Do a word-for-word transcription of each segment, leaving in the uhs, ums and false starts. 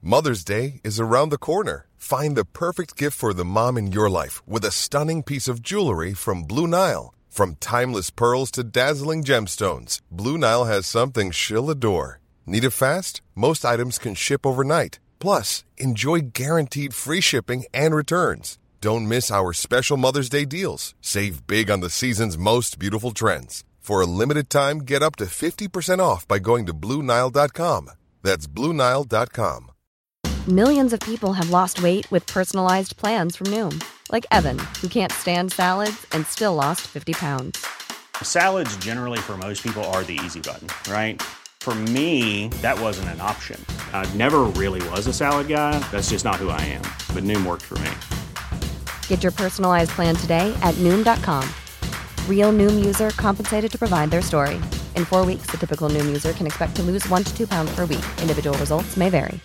Mother's Day is around the corner. Find the perfect gift for the mom in your life with a stunning piece of jewelry from Blue Nile. From timeless pearls to dazzling gemstones, Blue Nile has something she'll adore. Need it fast? Most items can ship overnight. Plus, enjoy guaranteed free shipping and returns. Don't miss our special Mother's Day deals. Save big on the season's most beautiful trends. For a limited time, get up to fifty percent off by going to Blue Nile dot com. That's Blue Nile dot com. Millions of people have lost weight with personalized plans from Noom. Like Evan, who can't stand salads and still lost fifty pounds. Salads generally for most people are the easy button, right? For me, that wasn't an option. I never really was a salad guy. That's just not who I am. But Noom worked for me. Get your personalized plan today at Noom dot com. Real Noom user compensated to provide their story. In four weeks, the typical Noom user can expect to lose one to two pounds per week. Individual results may vary.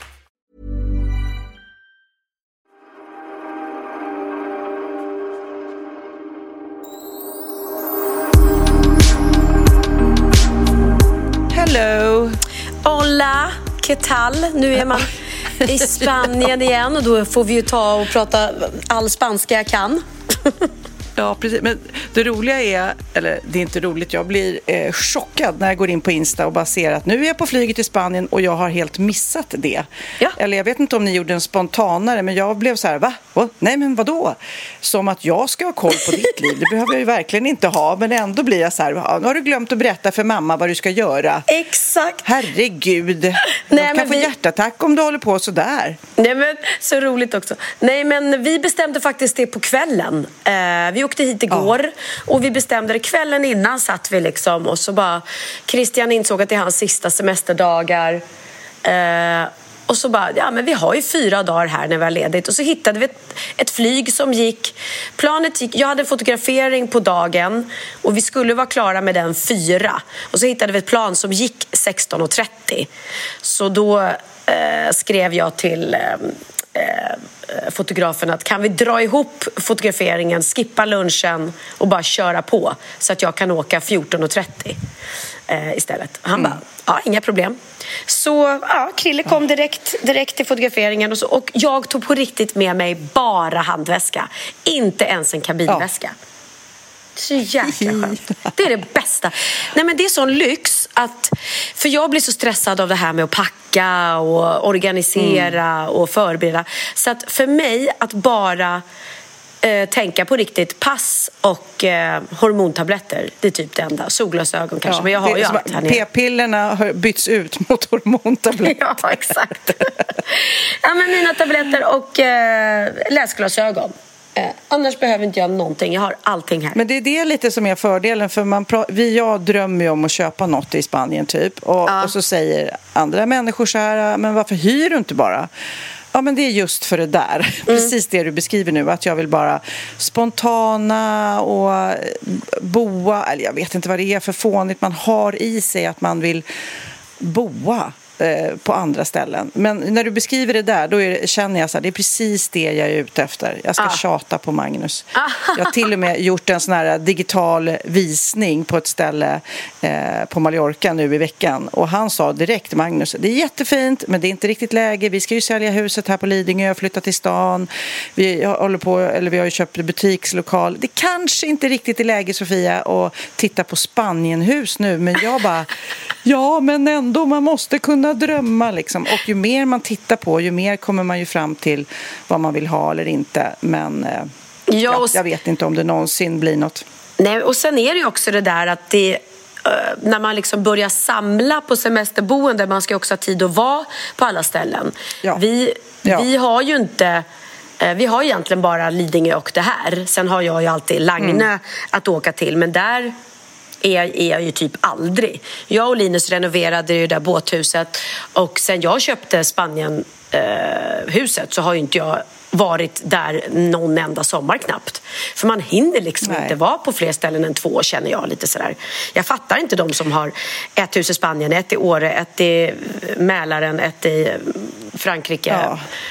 Hello. Hola, ¿qué tal? Nu är man i Spanien igen och då får vi ju ta och prata all spanska jag kan. Ja, precis. Men det roliga är, eller det är inte roligt, jag blir eh, chockad när jag går in på Insta och bara ser att nu är jag på flyget till Spanien och jag har helt missat det. Ja. Eller jag vet inte om ni gjorde en spontanare, men jag blev så här, va? Oh, nej, men vadå? Som att jag ska ha koll på ditt liv. Det behöver jag ju verkligen inte ha, men ändå blir jag så här, nu har du glömt att berätta för mamma vad du ska göra. Exakt. Herregud. Nej, jag kan men få vi... hjärtattack om du håller på så där. Nej, men så roligt också. Nej, men vi bestämde faktiskt det på kvällen. Eh, vi åkte hit igår ja. och vi bestämde det kvällen innan satt vi liksom och så bara Christian insåg att det är hans sista semesterdagar. Eh, och så bara, ja men vi har ju fyra dagar här när vi har ledigt. Och så hittade vi ett, ett flyg som gick, planet gick, jag hade en fotografering på dagen och vi skulle vara klara med den fyra. Och så hittade vi ett plan som gick sexton och trettio. Så då eh, skrev jag till eh, eh, fotografen att kan vi dra ihop fotograferingen, skippa lunchen och bara köra på så att jag kan åka fjorton och trettio eh, istället. Han mm. bara, ja, inga problem. Så ja, Krille kom direkt, direkt till fotograferingen och, så, och jag tog på riktigt med mig bara handväska, inte ens en kabinväska. Ja. Så jäkla skönt. Det är det bästa. Nej, men det är sån lyx att, för jag blir så stressad av det här med att packa och organisera mm. och förbereda. Så att för mig att bara eh, tänka på riktigt pass och eh, hormontabletter, det är typ det enda. Solglasögon kanske, ja, men jag har ju allt här nere. P-pillerna har bytts ut mot hormontabletter. Ja, exakt. Ja, men mina tabletter och eh, läsglasögon. Eh, annars behöver inte jag någonting. Jag har allting här. Men det är det lite som är fördelen. För man pra- vi, jag drömmer ju om att köpa något i Spanien typ. Och, ja. och så säger andra människor så här, men varför hyr du inte bara? Ja, men det är just för det där. Mm. Precis det du beskriver nu. Att jag vill bara spontana och boa. Eller jag vet inte vad det är för fånigt man har i sig. Att man vill boa på andra ställen. Men när du beskriver det där, då är det, känner jag så här, det är precis det jag är ute efter. Jag ska ah. tjata på Magnus. Ah. Jag har till och med gjort en sån här digital visning på ett ställe eh, på Mallorca nu i veckan. Och han sa direkt, Magnus, det är jättefint, men det är inte riktigt läge. Vi ska ju sälja huset här på Lidingö och flytta till stan. Vi håller på, eller vi har ju köpt butikslokal. Det kanske inte riktigt är läge, Sofia, att titta på Spanienhus nu. Men jag bara, ja, men ändå, man måste kunna drömma liksom. Och ju mer man tittar på, ju mer kommer man ju fram till vad man vill ha eller inte. Men eh, ja, ja, jag vet inte om det någonsin blir något. Nej, och sen är det ju också det där att det, när man liksom börjar samla på semesterboende, man ska också ha tid att vara på alla ställen. Ja. Vi, ja. vi har ju inte... Vi har egentligen bara Lidingö och det här. Sen har jag ju alltid Lagnö mm. att åka till. Men där är, är jag ju typ aldrig. Jag och Linus renoverade ju det där båthuset. Och sen jag köpte Spanien eh, huset så har ju inte jag varit där någon enda sommar knappt. För man hinner liksom Nej. inte vara på fler ställen än två, känner jag lite sådär. Jag fattar inte de som har ett hus i Spanien, ett i Åre, ett i Mälaren, ett i Frankrike. Ja.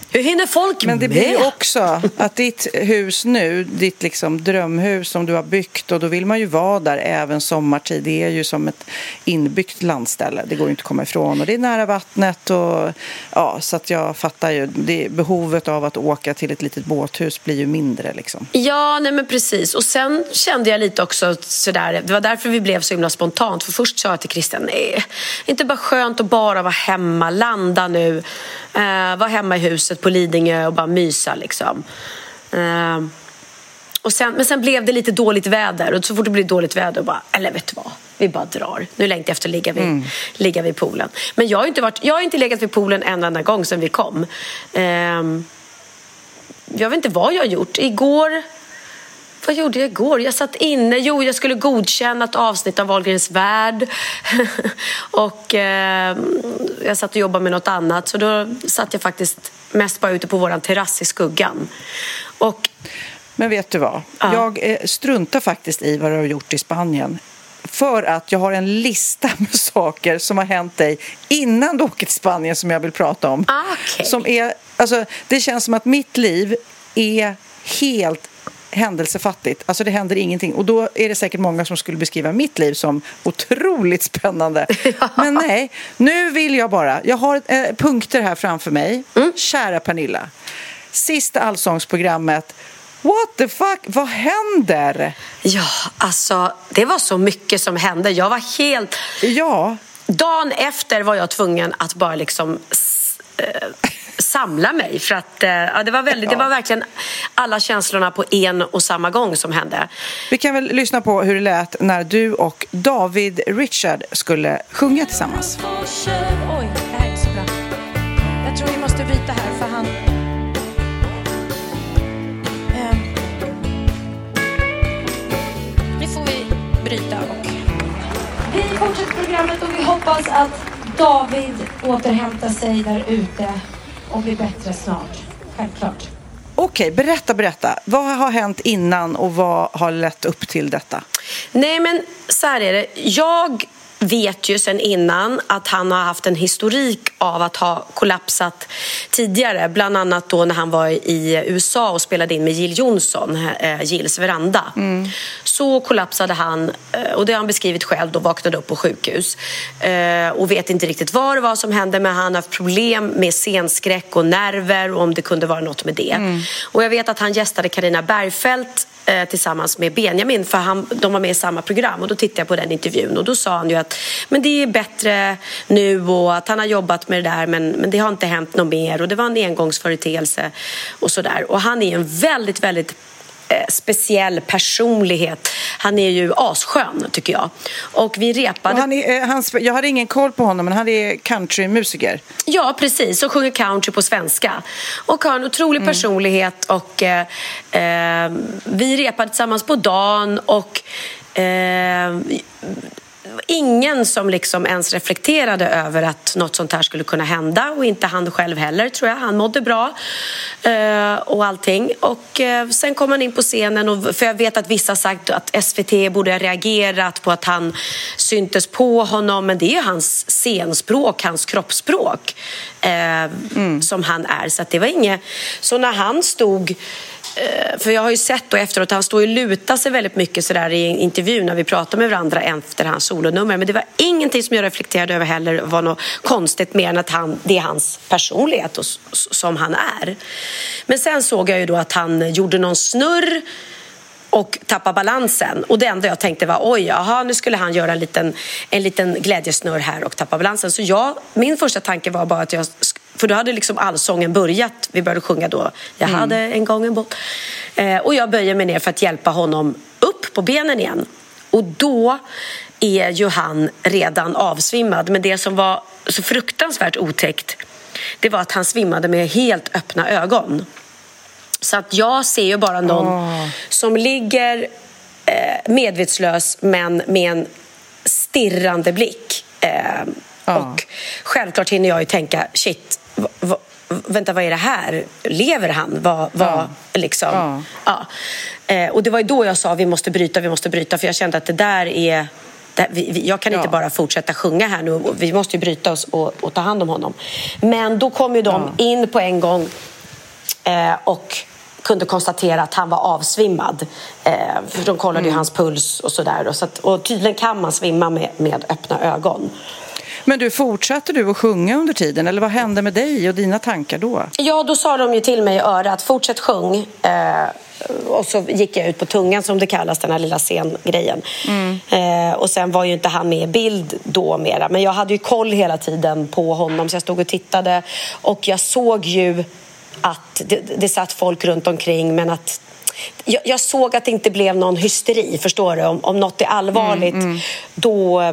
Hur hinner folk Men det med? blir ju också att ditt hus nu, ditt liksom drömhus som du har byggt, och då vill man ju vara där även sommartid. Det är ju som ett inbyggt landställe. Det går ju inte att komma ifrån. Och det är nära vattnet. Och, ja, så att jag fattar ju. Det, behovet av att åka till ett litet båthus blir ju mindre. Liksom. Ja, nej men precis. Och sen kände jag lite också sådär. Det var därför vi blev så himla spontant. För först sa jag till Christian, nej, inte bara skönt att bara vara hemma. Landa nu. Uh, vara hemma i huset på Lidingö och bara mysa liksom. Uh, och sen, men sen blev det lite dåligt väder. Och så fort det blir dåligt väder bara, eller vet du vad, vi bara drar. Nu längtar jag efter att ligga vid, mm. ligga vid poolen. Men jag har inte varit, jag har inte legat vid poolen en enda gång sedan vi kom. Uh, jag vet inte vad jag har gjort. Igår, vad gjorde jag igår? Jag satt inne, jo jag skulle godkänna ett avsnitt av Wahlgrens värld. och eh, jag satt och jobbade med något annat. Så då satt jag faktiskt mest bara ute på våran terrass i skuggan. Och Men vet du vad? Ja. Jag eh, struntar faktiskt i vad du har gjort i Spanien. För att jag har en lista med saker som har hänt dig innan du åker till Spanien som jag vill prata om. Okay. Som är, alltså, det känns som att mitt liv är helt händelsefattigt. Alltså det händer ingenting. Och då är det säkert många som skulle beskriva mitt liv som otroligt spännande. Ja. Men nej, nu vill jag bara. Jag har eh, punkter här framför mig. Mm. Kära Pernilla. Sista allsångsprogrammet. What the fuck? Vad händer? Ja, alltså det var så mycket som hände. Jag var helt... Ja. Dagen efter var jag tvungen att bara liksom... Äh, samla mig för att äh, ja, det var väldigt, ja. det var verkligen alla känslorna på en och samma gång som hände. Vi kan väl lyssna på hur det lät när du och David Richard skulle sjunga tillsammans. Oj, det här är så bra. Jag tror vi måste byta här för han... Um... Nu får vi bryta och... Vi fortsätter programmet och vi hoppas att David återhämtar sig där ute och blir bättre snart. Självklart. Okej, berätta, berätta. Vad har hänt innan och vad har lett upp till detta? Nej, men så här är det. Jag vet ju sen innan att han har haft en historik av att ha kollapsat tidigare. Bland annat då när han var i U S A och spelade in med Jill Johnson, eh, Jills veranda. Mm. Så kollapsade han, och det har han beskrivit själv, då vaknade upp på sjukhus. Eh, och vet inte riktigt vad det var som hände, men han har haft problem med scenskräck och nerver och om det kunde vara något med det. Mm. Och jag vet att han gästade Carina Bergfeldt tillsammans med Benjamin, för han, de var med i samma program, och då tittade jag på den intervjun och då sa han ju att men det är bättre nu och att han har jobbat med det där, men, men det har inte hänt något mer och det var en engångsföreteelse och sådär. Och han är en väldigt, väldigt eh, speciell personlighet. Han är ju asskön tycker jag. Och vi repade... Och han är, han, jag hade ingen koll på honom, men han är countrymusiker. Ja, precis. Och sjunger country på svenska. Och har en otrolig mm. personlighet. Och eh, eh, vi repade tillsammans på dagen. Och eh, ingen som liksom ens reflekterade över att något sånt här skulle kunna hända. Och inte han själv heller, tror jag. Han mådde bra. Eh, och allting. Och eh, sen kom han in på scenen. Och, för jag vet att vissa har sagt att S V T borde ha reagerat på att han syntes på honom. Men det är hans scenspråk, hans kroppsspråk. Eh, mm. Som han är. Så att det var inget... Så när han stod... För jag har ju sett då efteråt att han står och lutar sig väldigt mycket så där i intervjun när vi pratar med varandra efter hans solonummer. Men det var ingenting som jag reflekterade över heller var något konstigt mer än att han, det är hans personlighet och, som han är. Men sen såg jag ju då att han gjorde någon snurr och tappade balansen. Och det enda jag tänkte var, oj, aha, nu skulle han göra en liten, en liten glädjesnurr här och tappa balansen. Så jag, min första tanke var bara att jag... För då hade liksom allsången börjat. Vi började sjunga då. Jag mm. hade en gång en båt. Eh, och jag böjer mig ner för att hjälpa honom upp på benen igen. Och då är ju han redan avsvimmad. Men det som var så fruktansvärt otäckt, det var att han svimmade med helt öppna ögon. Så att jag ser ju bara någon oh. som ligger eh, medvetslös men med en stirrande blick. Eh, oh. Och självklart hinner jag ju tänka, shit, va, va, vänta, vad är det här? Lever han? Va, va, oh. liksom, oh. Ja. Eh, och det var ju då jag sa, vi måste bryta, vi måste bryta. För jag kände att det där är... Det, vi, vi, jag kan inte ja. bara fortsätta sjunga här nu. Vi måste ju bryta oss och, och ta hand om honom. Men då kom ju de ja. in på en gång. eh, och kunde konstatera att han var avsvimmad. Eh, för de kollade mm. ju hans puls och sådär. Och, så att, och tydligen kan man svimma med, med öppna ögon. Men du, fortsatte du att sjunga under tiden? Eller vad hände med dig och dina tankar då? Ja, då sa de ju till mig i örat, fortsätt sjung. Eh, och så gick jag ut på tungan, som det kallas, den här lilla scengrejen. Mm. Eh, och sen var ju inte han med i bild då mera. Men jag hade ju koll hela tiden på honom, så jag stod och tittade. Och jag såg ju att det, det satt folk runt omkring, men att jag, jag såg att det inte blev någon hysteri, förstår du? Om, om något är allvarligt, mm, mm. då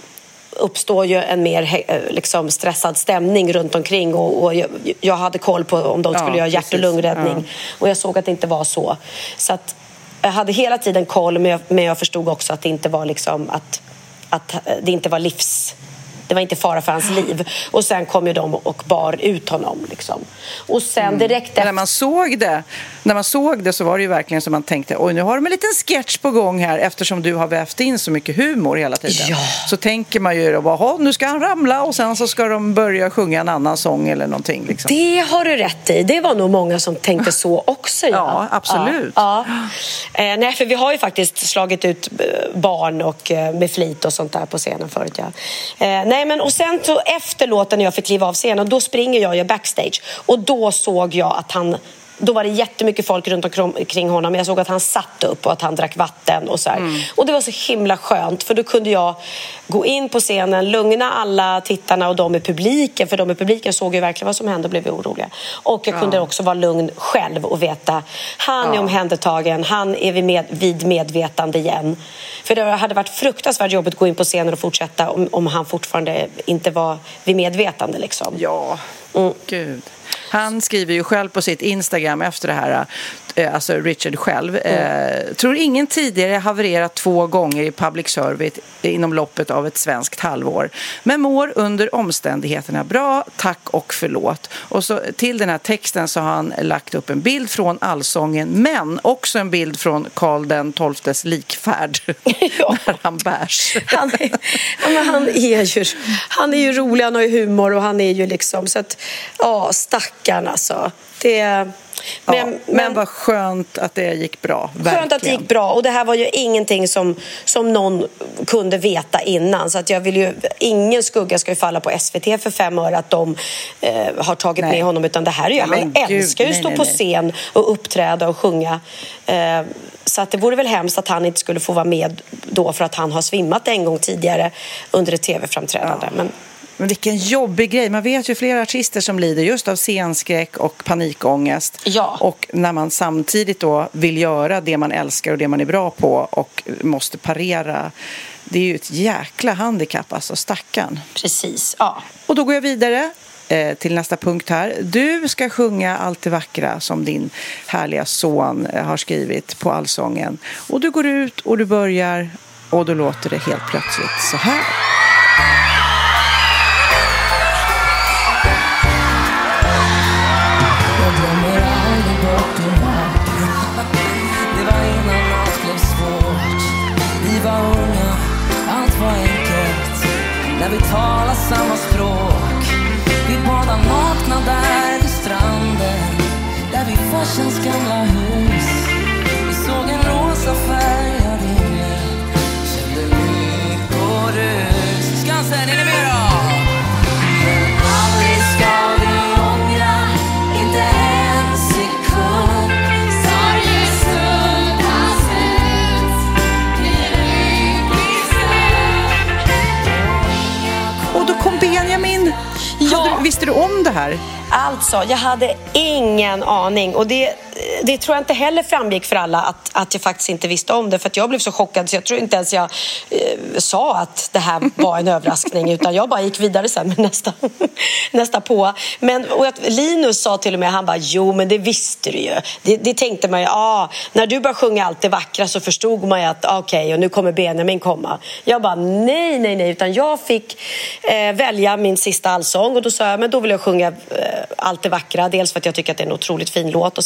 uppstår ju en mer liksom, stressad stämning runt omkring, och, och jag, jag hade koll på om de skulle ja, göra hjärt- och lungräddning, ja. Och jag såg att det inte var så. Så att jag hade hela tiden koll, men jag, men jag förstod också att det inte var liksom att, att det inte var livs... Det var inte fara för hans liv. Och sen kom ju de och bar ut honom. Liksom. Och sen direkt efter... När man såg det, när man såg det så var det ju verkligen som man tänkte, oj, nu har de en liten sketch på gång här, eftersom du har vävt in så mycket humor hela tiden. Ja. Så tänker man ju då, bara, nu ska han ramla och sen så ska de börja sjunga en annan sång eller någonting. Liksom. Det har du rätt i. Det var nog många som tänkte så också. Ja, ja absolut. Ja, ja. Eh, nej, för vi har ju faktiskt slagit ut barn och eh, med flit och sånt där på scenen förut. Ja. Eh, nej, men och sen så efter låten när jag fick kliva av scenen, då springer jag ju backstage, och då såg jag att han, då var det jättemycket folk runt omkring honom. Jag såg att han satt upp och att han drack vatten och så här. Mm. Och det var så himla skönt, för då kunde jag gå in på scenen, lugna alla tittarna och de i publiken, för de i publiken såg ju verkligen vad som hände och blev oroliga. Och jag kunde ja. också vara lugn själv och veta, han ja. är omhändertagen, han är vid, med, vid medvetande igen. För det hade varit fruktansvärt jobbigt att gå in på scenen och fortsätta om, om han fortfarande inte var vid medvetande liksom. Ja, mm. gud. Han skriver ju själv på sitt Instagram efter det här, alltså Richard själv, mm. eh, tror ingen tidigare havererat två gånger i public service inom loppet av ett svenskt halvår. Men mår under omständigheterna bra, tack och förlåt. Och så till den här texten så har han lagt upp en bild från allsången, men också en bild från Karl den tolftes likfärd ja. när han bärs. Han är, ja, men han, är ju, han är ju rolig, han har ju humor och han är ju liksom så att, ja, stackarn alltså. Det Men, ja, men, men vad skönt att det gick bra. Verkligen. Skönt att det gick bra. Och det här var ju ingenting som, som någon kunde veta innan. Så att jag vill ju, ingen skugga ska ju falla på S V T för fem år att de eh, har tagit nej. med honom. Utan det här är ju, nej, han Gud, älskar ju att stå nej, på nej. scen och uppträda och sjunga. Eh, så att det vore väl hemskt att han inte skulle få vara med då, för att han har svimmat en gång tidigare under ett tv-framträdande. Ja. Men Men vilken jobbig grej. Man vet ju flera artister som lider just av scenskräck och panikångest. Ja. Och när man samtidigt då vill göra det man älskar och det man är bra på och måste parera. Det är ju ett jäkla handikapp, alltså stackarn. Precis, ja. Och då går jag vidare eh, till nästa punkt här. Du ska sjunga Allt det vackra som din härliga son eh, har skrivit på allsången. Och du går ut och du börjar, och då låter det helt plötsligt så här. När vi talar samma språk. Vi badar nakna där vid stranden, där vid forsens gamla hus. Vi såg en rosa färgad himmel, kände lyckorus. Skansen, är ni med då? Men aldrig ska vi ångra, inte en sekund. Sorgen stund har slut, blir lycklig stund. Och då kom Benjamin. Ja. Du, visste du om det här? Alltså, jag hade ingen aning. Och det, det tror jag inte heller framgick för alla att, att jag faktiskt inte visste om det. För att jag blev så chockad så jag tror inte ens jag eh, sa att det här var en överraskning. Utan jag bara gick vidare sen med nästa, nästa på. Men och att Linus sa till och med, han bara, jo men det visste du ju. Det, det tänkte man ju, ah, när du började sjunga Allt det vackra så förstod man ju att okej, okay, och nu kommer Benjamin komma. Jag bara, nej, nej, nej. Utan jag fick eh, välja min sista allsång. Och då sa jag, men då vill jag sjunga eh, Allt det vackra. Dels för att jag tycker att det är en otroligt fin låt och sen att det är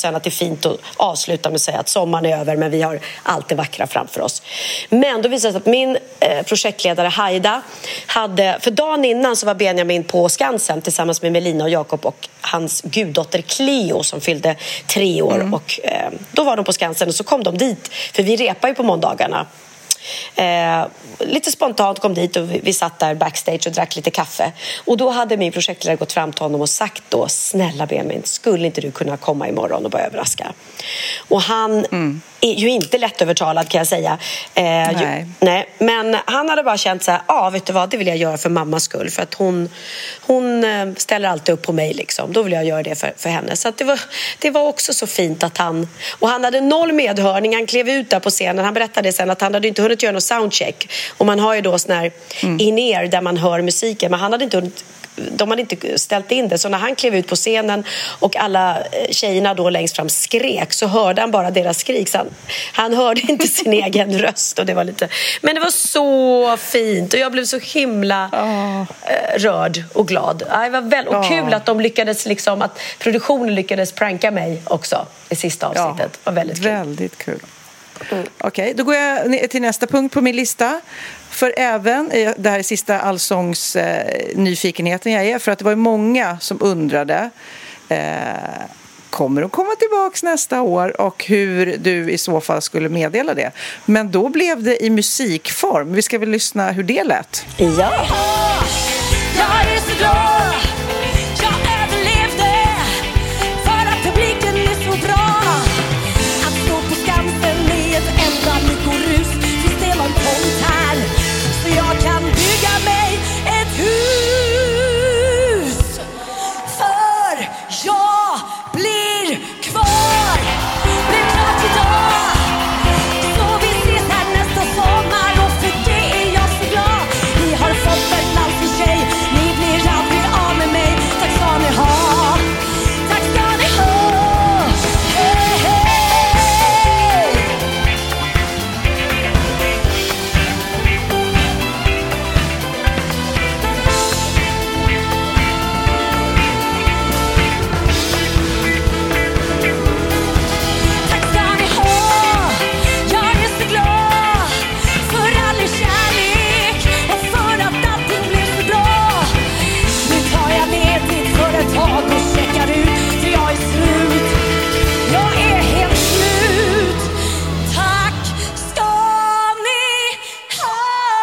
fint att avsluta med att säga att sommaren är över, men vi har allt det vackra framför oss. Men då visade det sig att min eh, projektledare Haida hade, för dagen innan så var Benjamin på Skansen tillsammans med Melina och Jakob och hans guddotter Cleo som fyllde tre år. Mm. Och eh, då var de på Skansen och så kom de dit, för vi repar ju på måndagarna. Eh, lite spontant kom dit och vi, vi satt där backstage och drack lite kaffe. Och då hade min projektledare gått fram till honom och sagt då: snälla Benjamin, skulle inte du kunna komma imorgon och bara överraska? Och han mm. är ju inte lättövertalad, kan jag säga. eh, nej. Ju, nej. Men han hade bara känt så här: ja, vet du vad, det vill jag göra för mammas skull, för att hon, hon ställer alltid upp på mig liksom. Då vill jag göra det för, för henne. Så att det, var, det var också så fint att han, och han hade noll medhörning. Han klev ut där på scenen, han berättade sen att han hade inte hunnit göra någon soundcheck, och man har ju då sån här mm. in-ear där man hör musiken, men han hade inte hunnit, de hade inte ställt in det. Så när han klev ut på scenen och alla tjejerna då längst fram skrek, så hörde han bara deras skrik. Så han, han hörde inte sin egen röst, och det var lite, men det var så fint och jag blev så himla oh. rörd och glad. Det var väl, och oh. kul att de lyckades liksom, att produktionen lyckades pranka mig också i sista avsnittet. Det var väldigt kul. Väldigt kul. Mm. Okej, okay, då går jag till nästa punkt på min lista. För även, det här är sista allsångs eh, nyfikenheten jag är, för att det var ju många som undrade eh, kommer att komma tillbaks nästa år och hur du i så fall skulle meddela det. Men då blev det i musikform. Vi ska väl lyssna hur det lät. Ja. Jag är så glad, jag överlevde, för att publiken är så bra. Att stå på Skansen med ett enda lyckorus, tills det var tomt här, så jag kan bygga mig ett hus. För jag blir kvar, blir klart idag, så vi ses här nästa sommar, och för det är jag så glad. Vi har fått en alltid tjej, ni blir aldrig av med mig. Tack ska ni ha, tack ska ni ha. Hey, hey. Tack ska ni ha, jag är så glad för all er kärlek och för att allting blev så bra. Nu tar jag ledigt för ett tag och checkar ut, för jag är slut. Jag är helt slut. Tack ska ni ha.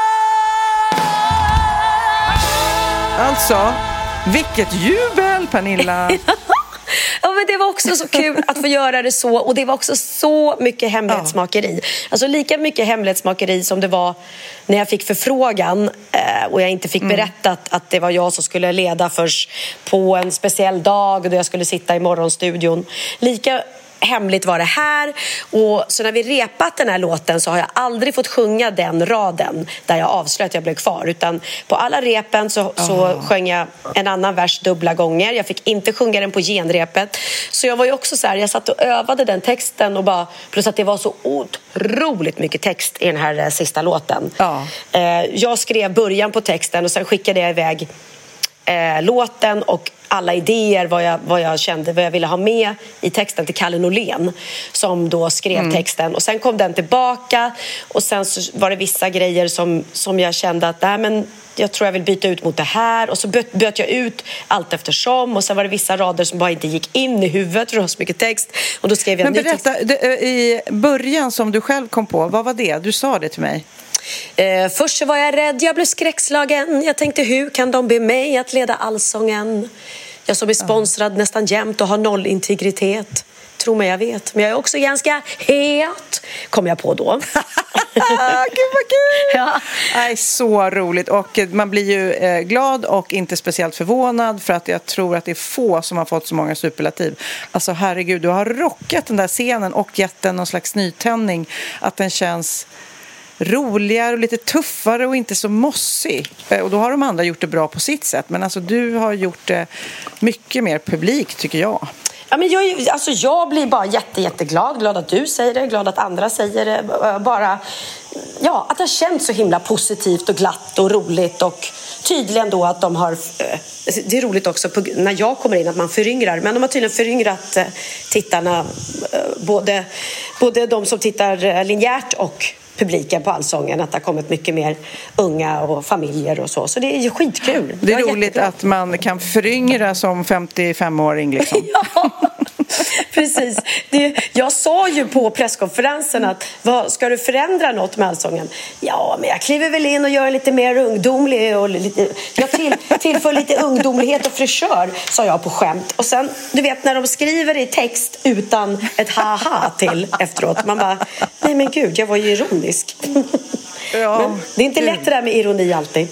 Alltså, vilket jubel, Pernilla! Ja, men det var också så kul att få göra det så. Och det var också så mycket hemlighetsmakeri. Alltså lika mycket hemlighetsmakeri som det var när jag fick förfrågan eh, och jag inte fick mm. berättat att det var jag som skulle leda först på en speciell dag då jag skulle sitta i morgonstudion. Lika hemligt var det här. Och så när vi repat den här låten så har jag aldrig fått sjunga den raden där jag avslöjade att jag blev kvar, utan på alla repen så, oh. så sjöng jag en annan vers dubbla gånger. Jag fick inte sjunga den på genrepet. Så jag var ju också så här, jag satt och övade den texten och bara, plus att det var så otroligt mycket text i den här eh, sista låten. Oh. Eh, jag skrev början på texten och sen skickade jag iväg eh, låten och alla idéer, vad jag, vad jag kände, vad jag ville ha med i texten till Kalle Norlén som då skrev mm. texten. Och sen kom den tillbaka och sen så var det vissa grejer som, som jag kände att nej, men jag tror jag vill byta ut mot det här. Och så byt, byt jag ut allt eftersom. Och sen var det vissa rader som bara inte gick in i huvudet för det var så mycket text. Och då skrev jag men berätta, det, i början som du själv kom på, vad var det? Du sa det till mig. Eh, först så var jag rädd, jag blev skräckslagen. Jag tänkte, hur kan de be mig att leda allsången? Jag som är sponsrad nästan jämt och har noll integritet. Tror mig jag vet. Men jag är också ganska het, kom jag på då. Gud vad kul! Ja. Nej, så roligt. Och man blir ju eh, glad och inte speciellt förvånad, för att jag tror att det är få som har fått så många superlativ. Alltså herregud, du har rockat den där scenen och gett den någon slags nytändning. Att den känns roligare och lite tuffare och inte så mossig. Och då har de andra gjort det bra på sitt sätt. Men alltså du har gjort det mycket mer publik, tycker jag. Ja, men jag, alltså jag blir bara jätte, jätteglad. Glad att du säger det, glad att andra säger det. Bara ja, att det har känts så himla positivt och glatt och roligt. Och tydligen då att de har... Det är roligt också på, när jag kommer in att man föryngrar. Men de har tydligen föryngrat tittarna. Både, både de som tittar linjärt och publiken på Allsången. Att det har kommit mycket mer unga och familjer och så. Så det är ju skitkul. Det är roligt jättekul. Att man kan föryngra som femtiofem-åring liksom. Ja, precis. Det, jag sa ju på presskonferensen att vad, ska du förändra något med Allsången? Ja, men jag kliver väl in och gör lite mer ungdomlig och lite, jag till, tillför lite ungdomlighet och fräschör, sa jag på skämt. Och sen, du vet, när de skriver i text utan ett haha till efteråt, man bara, nej men gud, jag var ju ironisk. Ja, men det är inte lätt det där med ironi alltid.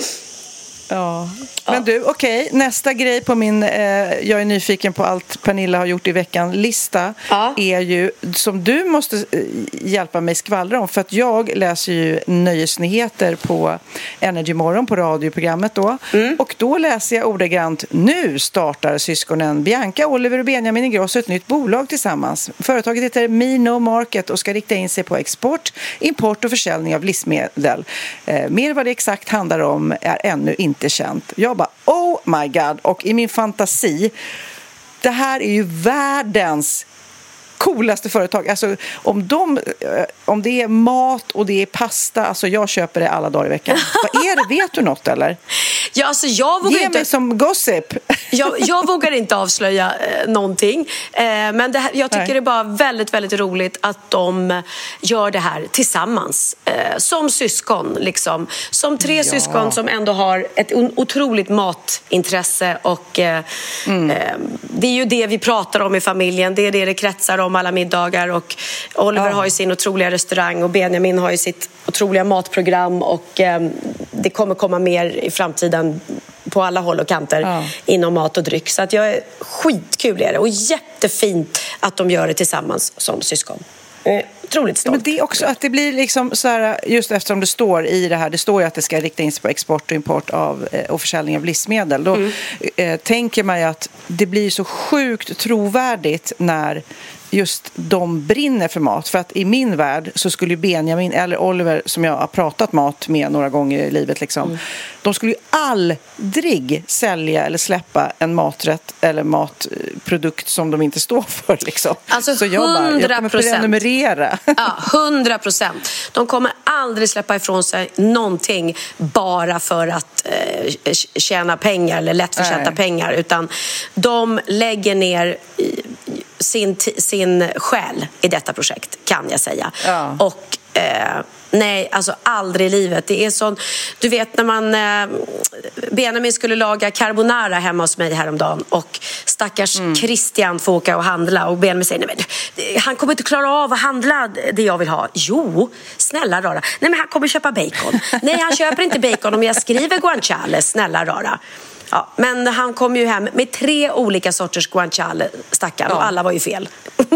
Ja, men du, okej, okay. Nästa grej på min eh, jag är nyfiken på allt Pernilla har gjort i veckan lista ja. Är ju, som du måste eh, hjälpa mig skvallra om, för att jag läser ju nöjesnyheter på Energy Morgon på radioprogrammet då, mm. och då läser jag ordagrant: nu startar syskonen Bianca, Oliver och Benjamin Ingrosso ett nytt bolag tillsammans. Företaget heter Me No Market och ska rikta in sig på export, import och försäljning av livsmedel. Eh, mer vad det exakt handlar om är ännu inte känt. Jag bara, oh my god. Och i min fantasi, det här är ju världens coolaste företag. Alltså om de, om det är mat och det är pasta, alltså jag köper det alla dagar i veckan. Vad är det? Vet du något eller? Ja, alltså jag vågar Ge inte... mig som gossip. jag, jag vågar inte avslöja eh, någonting. Eh, men det här, jag tycker Nej. Det är bara väldigt, väldigt roligt att de gör det här tillsammans. Eh, som syskon, liksom. Som tre ja. syskon som ändå har ett otroligt matintresse. Och eh, mm. eh, det är ju det vi pratar om i familjen. Det är det det kretsar om alla middagar. Och Oliver ja. har ju sin otroliga restaurang och Benjamin har ju sitt otroliga matprogram. Och eh, det kommer komma mer i framtiden på alla håll och kanter ja. inom mat och dryck. Så att jag är skitkul är det. Och jättefint att de gör det tillsammans som syskon. Eh, otroligt stolt. Men det är också att det blir liksom så här, just eftersom det står i det här, det står ju att det ska rikta in sig på export och import av, och försäljning av livsmedel. Då mm. eh, tänker man ju att det blir så sjukt trovärdigt när just de brinner för mat. För att i min värld så skulle Benjamin eller Oliver, som jag har pratat mat med några gånger i livet liksom, mm. de skulle ju aldrig sälja eller släppa en maträtt eller matprodukt som de inte står för liksom. Alltså så jag bara, jag kommer prenumerera. Ja, hundra procent. De kommer aldrig släppa ifrån sig någonting bara för att eh, tjäna pengar eller lättförtjänta pengar, utan de lägger ner i, sin, sin själ i detta projekt, kan jag säga. Ja. Och eh, nej, alltså aldrig i livet. Det är sån, du vet när man eh, Benjamin skulle laga carbonara hemma hos mig häromdagen och stackars mm. Christian får åka och handla och Benjamin säger, nej men han kommer inte klara av att handla det jag vill ha. Jo, snälla rara. Nej men han kommer köpa bacon. Nej, han köper inte bacon om jag skriver guanciale, snälla rara. Ja, men han kom ju hem med tre olika sorters guanciale, stackaren, ja. och alla var ju fel.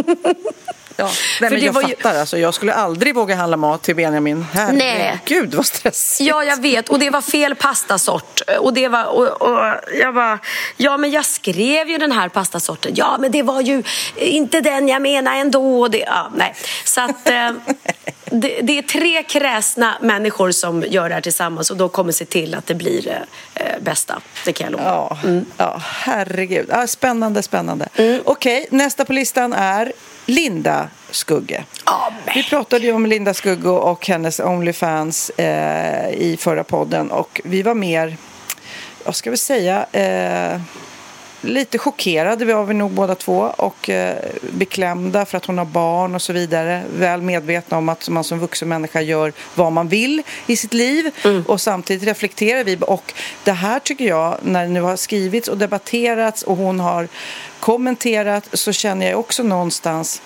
Ja, nej, men jag fattar, ju... alltså, jag skulle aldrig våga handla mat till Benjamin. Herre, nej. Gud, vad stressigt. Ja, jag vet. Och det var fel pastasort. Och det var, och, och jag var, ja men jag skrev ju den här pastasorten. Ja, men det var ju inte den jag menar ändå. Det, ja, nej. Så att eh, det, det är tre kräsna människor som gör det här tillsammans och då kommer se till att det blir eh, bästa. Det kan jag lova. Ja, mm. ja herregud. Ja, spännande, spännande. Mm. Okej, nästa på listan är Linda Skugge. Oh, vi pratade ju om Linda Skugge och hennes OnlyFans eh, i förra podden och vi var mer, vad ska vi säga, eh, lite chockerade var vi nog båda två och eh, beklämda för att hon har barn och så vidare. Väl medvetna om att man som vuxen människa gör vad man vill i sitt liv mm. och samtidigt reflekterar vi. Och det här tycker jag, när det nu har skrivits och debatterats och hon har kommenterat, så känner jag också någonstans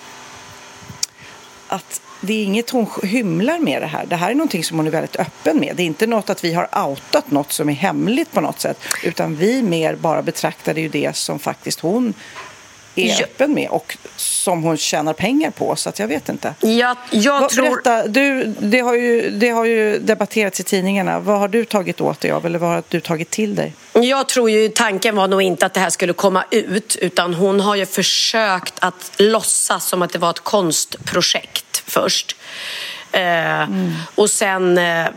att det är inget hon hymlar med det här. Det här är någonting som hon är väldigt öppen med. Det är inte något att vi har outat något som är hemligt på något sätt. Utan vi mer bara betraktar ju det som faktiskt hon är ja. öppen med. Och som hon tjänar pengar på. Så att jag vet inte. Ja, jag Vad, tror... Berätta, du, det, har ju, det har ju debatterats i tidningarna. Vad har du tagit åt dig av? Eller vad har du tagit till dig? Jag tror ju tanken var nog inte att det här skulle komma ut. Utan hon har ju försökt att låtsas som att det var ett konstprojekt först. Eh, mm. Och sen... Eh,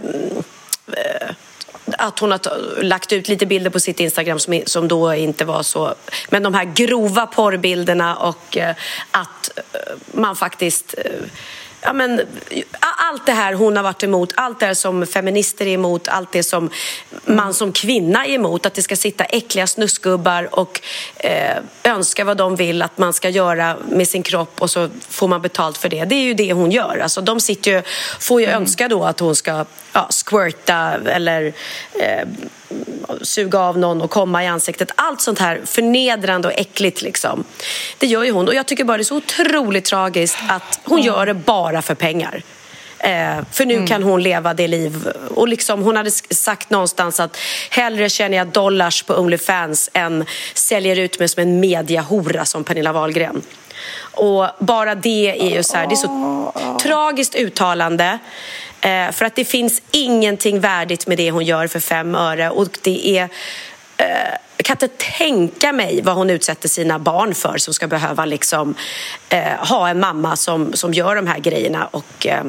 eh, att hon har lagt ut lite bilder på sitt Instagram som, som då inte var så... Men de här grova porrbilderna och eh, att eh, man faktiskt... Eh, ja, men, allt det här hon har varit emot, allt det här som feminister är emot, allt det som man som kvinna är emot, att det ska sitta äckliga snuskgubbar och eh, önska vad de vill att man ska göra med sin kropp och så får man betalt för det. Det är ju det hon gör. Alltså, de sitter ju, får ju mm. önska då att hon ska ja, squirta eller eh, suga av någon och komma i ansiktet. Allt sånt här förnedrande och äckligt liksom. Det gör ju hon. Och jag tycker bara det är så otroligt tragiskt att hon gör det bara för pengar. Eh, för nu mm. kan hon leva det liv. Och liksom hon hade sagt någonstans att hellre tjänar jag dollars på OnlyFans än säljer ut mig som en mediahora som Pernilla Wahlgren. Och bara det är ju så här, det är så tragiskt uttalande. Eh, för att det finns ingenting värdigt med det hon gör för fem öre. Och det är... Eh, jag kan inte tänka mig vad hon utsätter sina barn för som ska behöva liksom, eh, ha en mamma som, som gör de här grejerna. Och... Eh,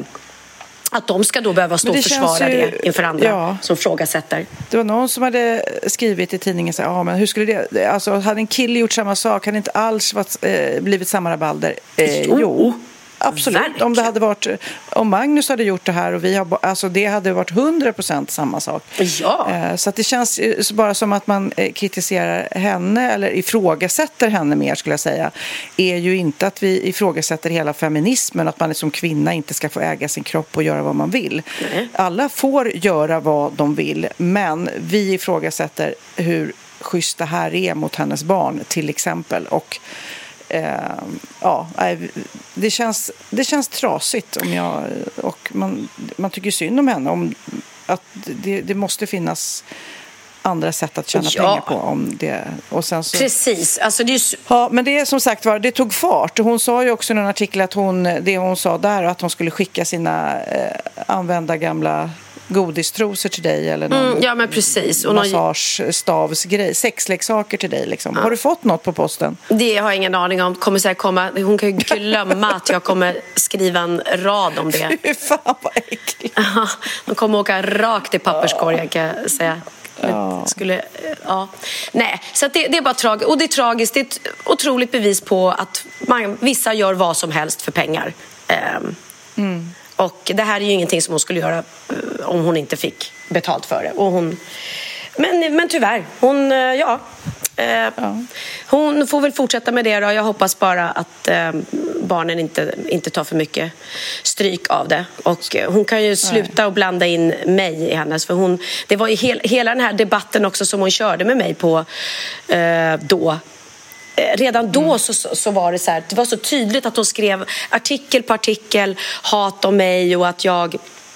att de ska då behöva stå och försvara ju, det inför andra ja. som frågasätter. Det var någon som hade skrivit i tidningen så, ja, men hur skulle det... Alltså, hade en kille gjort samma sak hade inte alls varit, eh, blivit samma rabalder. Eh, jo. jo. Absolut, verkligen. Om det hade varit om Magnus hade gjort det här och vi har, alltså det hade varit hundra procent samma sak. Ja. Så att det känns bara som att man kritiserar henne eller ifrågasätter henne mer skulle jag säga. Är ju inte att vi ifrågasätter hela feminismen, att man som kvinna inte ska få äga sin kropp och göra vad man vill. Nej. Alla får göra vad de vill, men vi ifrågasätter hur schysst det här är mot hennes barn till exempel. Och Uh, ja, det känns, det känns trasigt om jag, och man, man tycker synd om henne om att det, det måste finnas andra sätt att tjäna ja. pengar på om det, och sen så, precis, alltså det är ju... ja, men det är som sagt var, det tog fart. Hon sa ju också i en artikel att hon, det hon sa där, att hon skulle skicka sina eh, använda gamla godistrosor till dig eller någon mm, ja, men precis. Och massagestavsgrej, sexleksaker till dig liksom. Ja. Har du fått något på posten? Det har jag ingen aning om. Kommer säkert komma, hon kan ju glömma att jag kommer skriva en rad om det. Fy fan vad äckligt. De kommer åka rakt i papperskorgen kan jag säga. Ja. Skulle, ja. Nej, så att det, det är bara tragiskt. Och det är tragiskt, det är ett otroligt bevis på att man, vissa gör vad som helst för pengar. Um, mm. Och det här är ju ingenting som hon skulle göra om hon inte fick betalt för det. Och hon, men, men tyvärr, hon, ja, eh, ja. hon får väl fortsätta med det då. Jag hoppas bara att eh, barnen inte, inte tar för mycket stryk av det. Och eh, hon kan ju sluta och blanda in mig i hennes. För hon, det var ju hel, hela den här debatten också som hon körde med mig på eh, då. Redan då så, så var det så här, det var så tydligt att hon skrev artikel på artikel hat om mig och att jag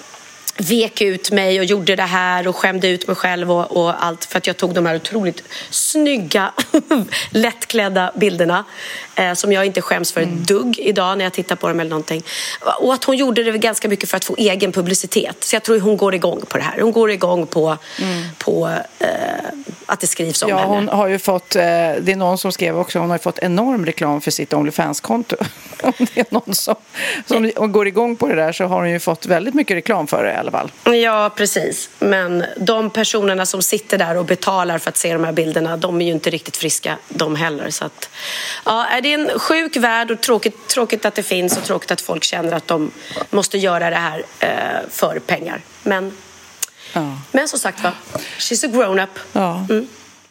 vek ut mig och gjorde det här och skämde ut mig själv och, och allt för att jag tog de här otroligt snygga lättklädda bilderna eh, som jag inte skäms för ett dugg idag när jag tittar på dem eller någonting. Och att hon gjorde det ganska mycket för att få egen publicitet. Så jag tror hon går igång på det här. Hon går igång på, mm. på eh, att det skrivs om ja, henne. Hon har ju fått, eh, det är någon som skrev också, hon har ju fått enorm reklam för sitt OnlyFans-konto. Om det är någon som, som går igång på det där så har hon ju fått väldigt mycket reklam för det i alla fall. Ja, precis. Men de personerna som sitter där och betalar för att se de här bilderna, de är ju inte riktigt friska de heller. Så att, ja, är det en sjuk värld och tråkigt, tråkigt att det finns och tråkigt att folk känner att de måste göra det här eh, för pengar. Men, ja. men som sagt va, she's a grown-up. Ja. Mm.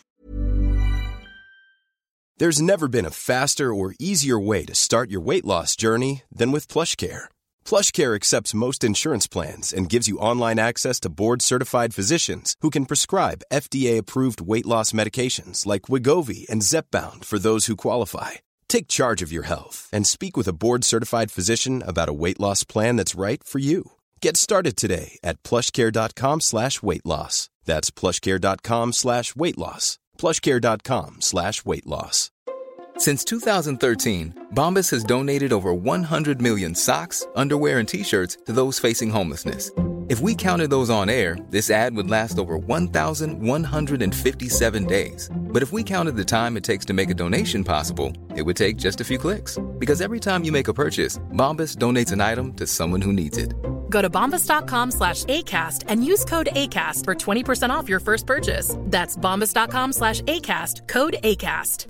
There's never been a faster or easier way to start your weight loss journey than with PlushCare. PlushCare accepts most insurance plans and gives you online access to board-certified physicians who can prescribe F D A-approved weight loss medications like Wegovy and Zepbound for those who qualify. Take charge of your health and speak with a board-certified physician about a weight loss plan that's right for you. Get started today at plushcare.com slash weight loss. That's plushcare.com slash weight loss. plushcare.com slash weight loss. Since two thousand thirteen, Bombas has donated over one hundred million socks, underwear, and T-shirts to those facing homelessness. If we counted those on air, this ad would last over one thousand one hundred fifty-seven days. But if we counted the time it takes to make a donation possible, it would take just a few clicks. Because every time you make a purchase, Bombas donates an item to someone who needs it. Go to bombas.com slash ACAST and use code ACAST for twenty percent off your first purchase. That's bombas.com slash ACAST, code ACAST.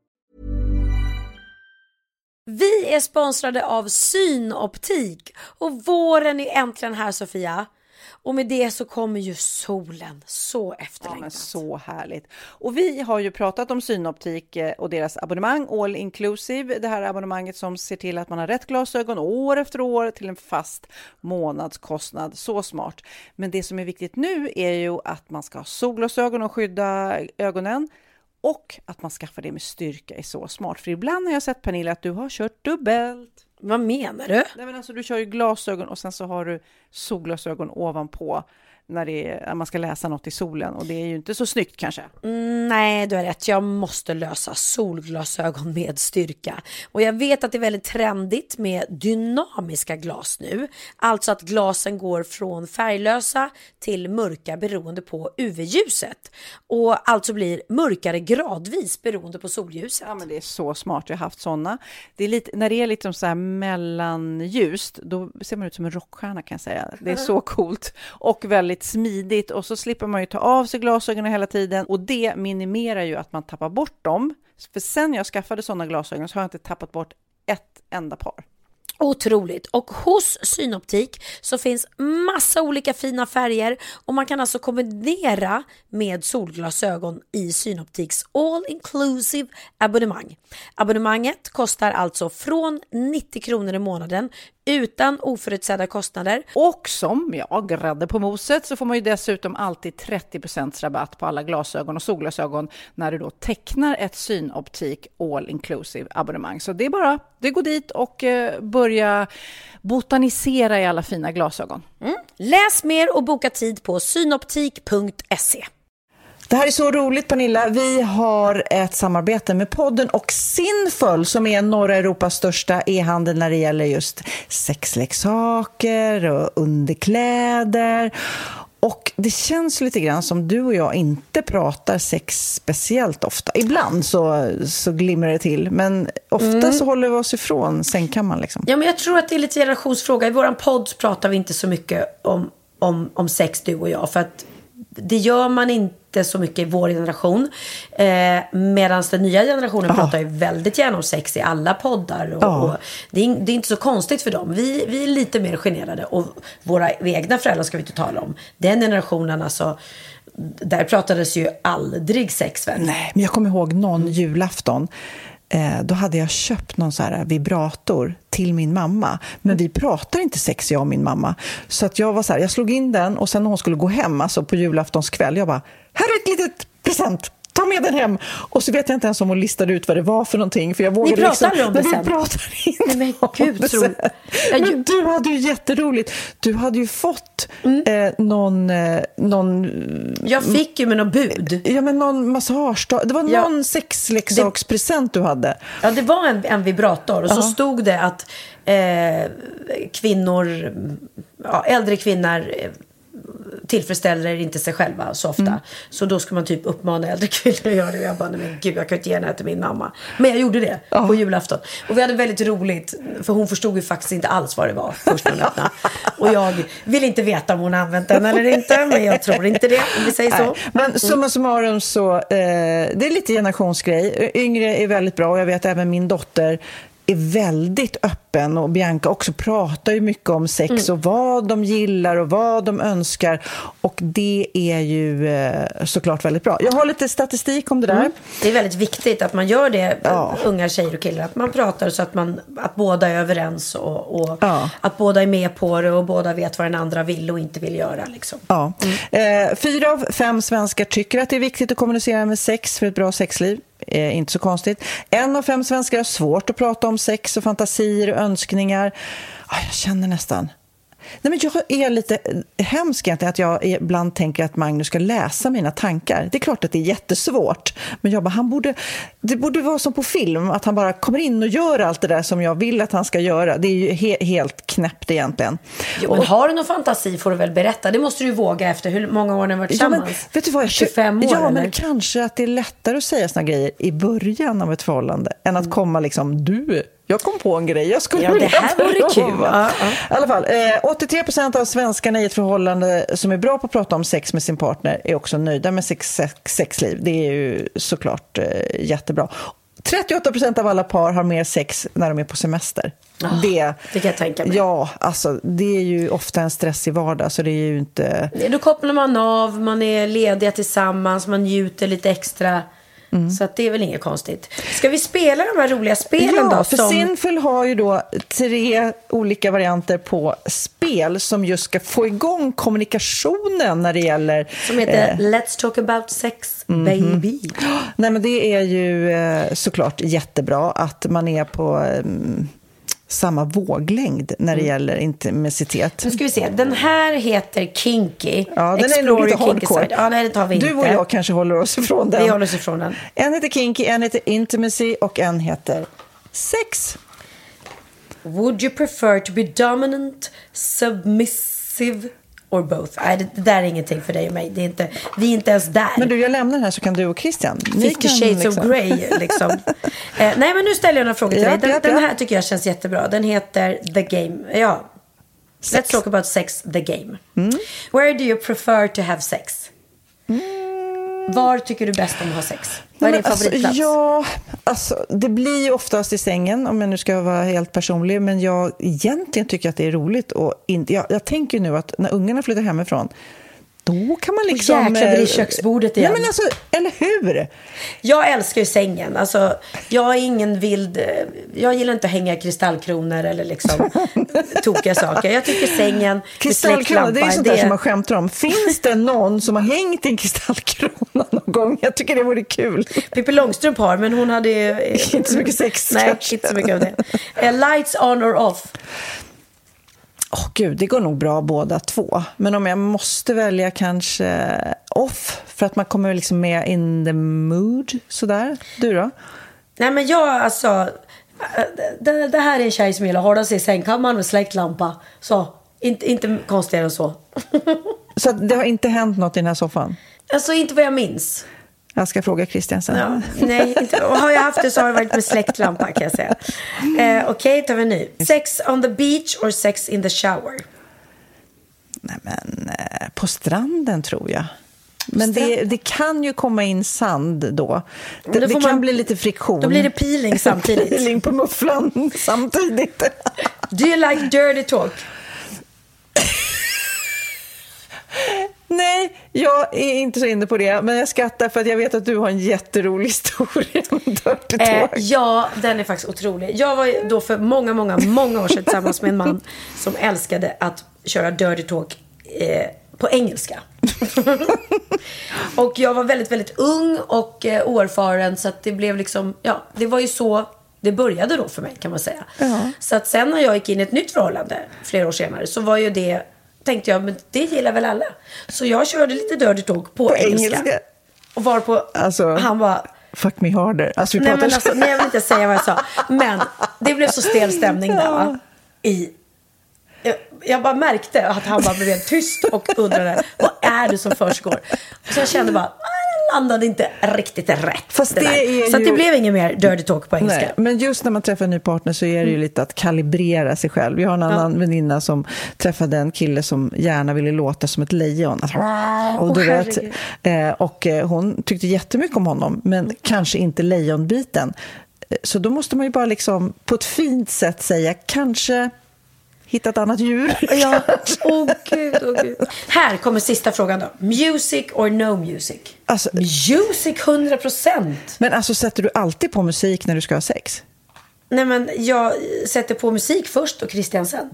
Vi är sponsrade av Synoptik och våren är äntligen här, Sofia. Och med det så kommer ju solen, så efterlängtat. Ja, men så härligt. Och vi har ju pratat om Synoptik och deras abonnemang, all inclusive. Det här abonnemanget som ser till att man har rätt glasögon år efter år till en fast månadskostnad. Så smart. Men det som är viktigt nu är ju att man ska ha solglasögon och skydda ögonen. Och att man skaffar det med styrka är så smart. För ibland har jag sett, Pernilla, att du har kört dubbelt. Vad menar du? Nej, men alltså, du kör ju glasögon och sen så har du solglasögon ovanpå när, det är, när man ska läsa något i solen. Och det är ju inte så snyggt kanske. Mm, nej, du har rätt. Jag måste lösa solglasögon med styrka. Och jag vet att det är väldigt trendigt med dynamiska glas nu. Alltså att glasen går från färglösa till mörka beroende på U V-ljuset. Och alltså blir mörkare gradvis beroende på solljuset. Ja, men det är så smart. Jag har haft sådana. Det är lite, när det är lite så här mellanljust, då ser man ut som en rockstjärna, kan jag säga. Det är så coolt. Och väldigt smidigt, och så slipper man ju ta av sig glasögonen hela tiden, och det minimerar ju att man tappar bort dem. För sen jag skaffade sådana glasögon så har jag inte tappat bort ett enda par. Otroligt. Och hos Synoptik så finns massa olika fina färger, och man kan alltså kombinera med solglasögon i Synoptiks all inclusive abonnemang. Abonnemanget kostar alltså från nittio kronor i månaden utan oförutsedda kostnader. Och som jag grädde på moset så får man ju dessutom alltid trettio procent rabatt på alla glasögon och solglasögon när du då tecknar ett Synoptik all inclusive abonnemang. Så det är bara, det går dit och eh, börja botanisera i alla fina glasögon. Mm. Läs mer och boka tid på synoptik punkt se. Det här är så roligt, Pernilla. Vi har ett samarbete med podden och Sinful, som är norra Europas största e-handel när det gäller just sexleksaker och underkläder. Och det känns lite grann som du och jag inte pratar sex speciellt ofta. Ibland så, så glimrar det till, men ofta mm. så håller vi oss ifrån sängkammaren liksom. Ja, men jag tror att det är lite generationsfråga. I våran podd pratar vi inte så mycket om, om, om sex, du och jag, för att det gör man inte så mycket i vår generation. Eh, Medan den nya generationen oh. pratar ju väldigt gärna om sex i alla poddar. Och, oh. och det, är, det är inte så konstigt för dem. Vi, vi är lite mer generade. Och våra egna föräldrar ska vi inte tala om. Den generationen, alltså, där pratades ju aldrig sex väl? Nej, men jag kommer ihåg någon julafton. Eh, då hade jag köpt någon så här vibrator till min mamma. Men vi pratar inte sex, jag och min mamma. Så att jag var så här, jag slog in den, och sen när hon skulle gå hem, alltså på julaftonskväll, jag bara, här är ett litet present, ta med den hem. Och så vet jag inte ens om hon listade ut vad det var för någonting. För jag vågade Ni pratar liksom, om det sen? Vi pratar inte Nej, men om Gud, det tro... sen. Men du hade ju jätteroligt. Du hade ju fått mm. eh, någon, eh, någon... Jag fick ju med någon bud. Ja, men någon massage. Det var någon ja. sexleksakspresent du hade. Ja, det var en, en vibrator. Och så uh-huh. stod det att eh, kvinnor, ja, äldre kvinnor... Eh, tillfredsställer inte sig själva så ofta. Mm. Så då ska man typ uppmana äldre kvinnor att göra det. Jag bara, men gud, jag kan inte ge henne till min mamma. Men jag gjorde det oh. på julafton. Och vi hade väldigt roligt, för hon förstod ju faktiskt inte alls vad det var först när hon öppnade. Och jag vill inte veta om hon har använt den eller inte, men jag tror inte det, om vi säger så. Nej. Men summa summarum så, eh, det är lite generationsgrej. Yngre är väldigt bra, och jag vet även min dotter är väldigt öppen, och Bianca också pratar ju mycket om sex mm. och vad de gillar och vad de önskar, och det är ju eh, såklart väldigt bra. Jag har lite statistik om det där. Mm. Det är väldigt viktigt att man gör det, ja. unga tjejer och killar, att man pratar så att, man, att båda är överens och, och ja. att båda är med på det och båda vet vad den andra vill och inte vill göra liksom. Ja. Mm. Eh, fyra av fem svenskar tycker att det är viktigt att kommunicera med sex för ett bra sexliv. Eh, inte så konstigt. En av fem svenskar har svårt att prata om sex och fantasier och önskningar. Ah, jag känner nästan... Nej, men jag är lite hemsk egentligen att jag ibland tänker att Magnus ska läsa mina tankar. Det är klart att det är jättesvårt. Men jag bara, han borde, det borde vara som på film. Att han bara kommer in och gör allt det där som jag vill att han ska göra. Det är ju he- helt knäppt egentligen. Jo, men har du någon fantasi får du väl berätta. Det måste du ju våga efter hur många år ni har varit tillsammans. Ja, men, vet du vad, jag, tjugofem år, ja, eller? Men kanske att det är lättare att säga såna grejer i början av ett förhållande än att komma liksom, du Jag kom på en grej. Jag skulle ja, det här vore kul. Ja, ja. I alla fall, eh, åttiotre procent av svenskarna i ett förhållande som är bra på att prata om sex med sin partner är också nöjda med sex, sex, sexliv. Det är ju såklart eh, jättebra. trettioåtta procent av alla par har mer sex när de är på semester. Oh, det, det kan jag tänka mig. Ja, alltså det är ju ofta en stressig vardag, så det är ju inte... Då kopplar man av, man är lediga tillsammans, man njuter lite extra. Mm. Så att det är väl inget konstigt. Ska vi spela de här roliga spelen ja, då? Ja, för som... Sinful har ju då tre olika varianter på spel som just ska få igång kommunikationen när det gäller... Som heter eh... Let's talk about sex, mm-hmm. baby. Nej, men det är ju eh, såklart jättebra att man är på... Eh, samma våglängd när det mm. gäller intimitet. Nu ska vi se. Den här heter Kinky. Ja, den är nog lite hardcore. Ja, nej, det tar vi inte. Du och jag kanske håller oss ifrån den. Vi håller oss ifrån den. En heter Kinky, en heter Intimacy och en heter Sex. Would you prefer to be dominant, submissive or both? Nej, det, det där är ingenting för dig och mig. Det är inte, vi är inte ens där. Men du, jag lämnar den här så kan du och Christian. Fifty shades liksom. of Grey liksom. eh, nej, men nu ställer jag några frågor till ja, dig. Den, ja, den ja. här tycker jag känns jättebra. Den heter The Game. Ja. Sex. Let's talk about sex, the game. Mm. Where do you prefer to have sex? Mm. Var tycker du bäst om att ha sex? Vad är din favoritplats? Alltså, ja, alltså, det blir ju oftast i sängen, om jag nu ska vara helt personlig. Men jag egentligen tycker att det är roligt. Och in, jag, jag tänker nu att när ungarna flyttar hemifrån, då kan man liksom... Och jäklar blir köksbordet igen. Nej, men alltså, eller hur? Jag älskar ju sängen. Alltså, jag är ingen vild... Jag gillar inte att hänga kristallkronor eller liksom tokiga saker. Jag tycker sängen... Kristallkronor, det är sånt där det... som man skämtar om. Finns det någon som har hängt en kristallkrona någon gång? Jag tycker det vore kul. Pippi Långstrump har, men hon hade... inte så mycket sex. Nej, kanske. Inte så mycket av det. Uh, lights on or off? Åh oh, gud, det går nog bra båda två. Men om jag måste välja kanske off, för att man kommer liksom med in the mood, sådär. Du då? Nej, men jag, alltså... Det, det här är en tjej som gillar hålla sig i sängkammaren med släckt lampa. Så, inte, inte konstigare än så. Så det har inte hänt något i den här soffan? Alltså, inte vad jag minns. Jag ska fråga Christian sen. Ja, nej, inte. Och har jag haft det så har det varit med släckt lampa, kan jag säga. Eh, Okej, okay, tar vi ny. Sex on the beach or sex in the shower? Nej, men eh, på stranden tror jag. Men det, det kan ju komma in sand då. Det, det kan man, bli lite friktion. Då blir det peeling samtidigt. Peeling på mufflan samtidigt. Do you like dirty talk? Nej, jag är inte så inne på det. Men jag skrattar för att jag vet att du har en jätterolig historia om dirty talk. Eh, ja, den är faktiskt otrolig. Jag var då för många, många, många år sedan tillsammans med en man som älskade att köra dirty talk eh, på engelska. Och jag var väldigt, väldigt ung och eh, oerfaren, så att det blev liksom, ja, det var ju så det började då för mig, kan man säga. Uh-huh. Så att sen när jag gick in i ett nytt förhållande flera år senare, så var ju det, tänkte jag, men det gillar väl alla. Så jag körde lite dirty talk på, på engelska. engelska. Och var på, alltså, han var... Fuck me harder. Alltså, vi nej, men alltså, nej, jag vill inte säga vad jag sa. Men det blev så stel stämning där, va? I... Jag, jag bara märkte att han bara blev tyst och undrade, vad är det som försiggår? Så jag kände bara, landade inte riktigt rätt. Fast det det är så ju... att det blev ingen mer dirty talk på engelska. Nej, men just när man träffar en ny partner så är det ju mm. lite att kalibrera sig själv. Jag har en annan ja. väninna som träffade en kille som gärna ville låta som ett lejon. Alltså, och, du oh, vet, eh, och hon tyckte jättemycket om honom, men mm. kanske inte lejonbiten. Så då måste man ju bara liksom på ett fint sätt säga, kanske... hitta ett annat djur. Ja, åh oh, gud, oh, gud. Här kommer sista frågan då. Music or no music? Alltså, music hundra procent. Men alltså, sätter du alltid på musik när du ska ha sex? Nej, men jag sätter på musik först och Christian sen.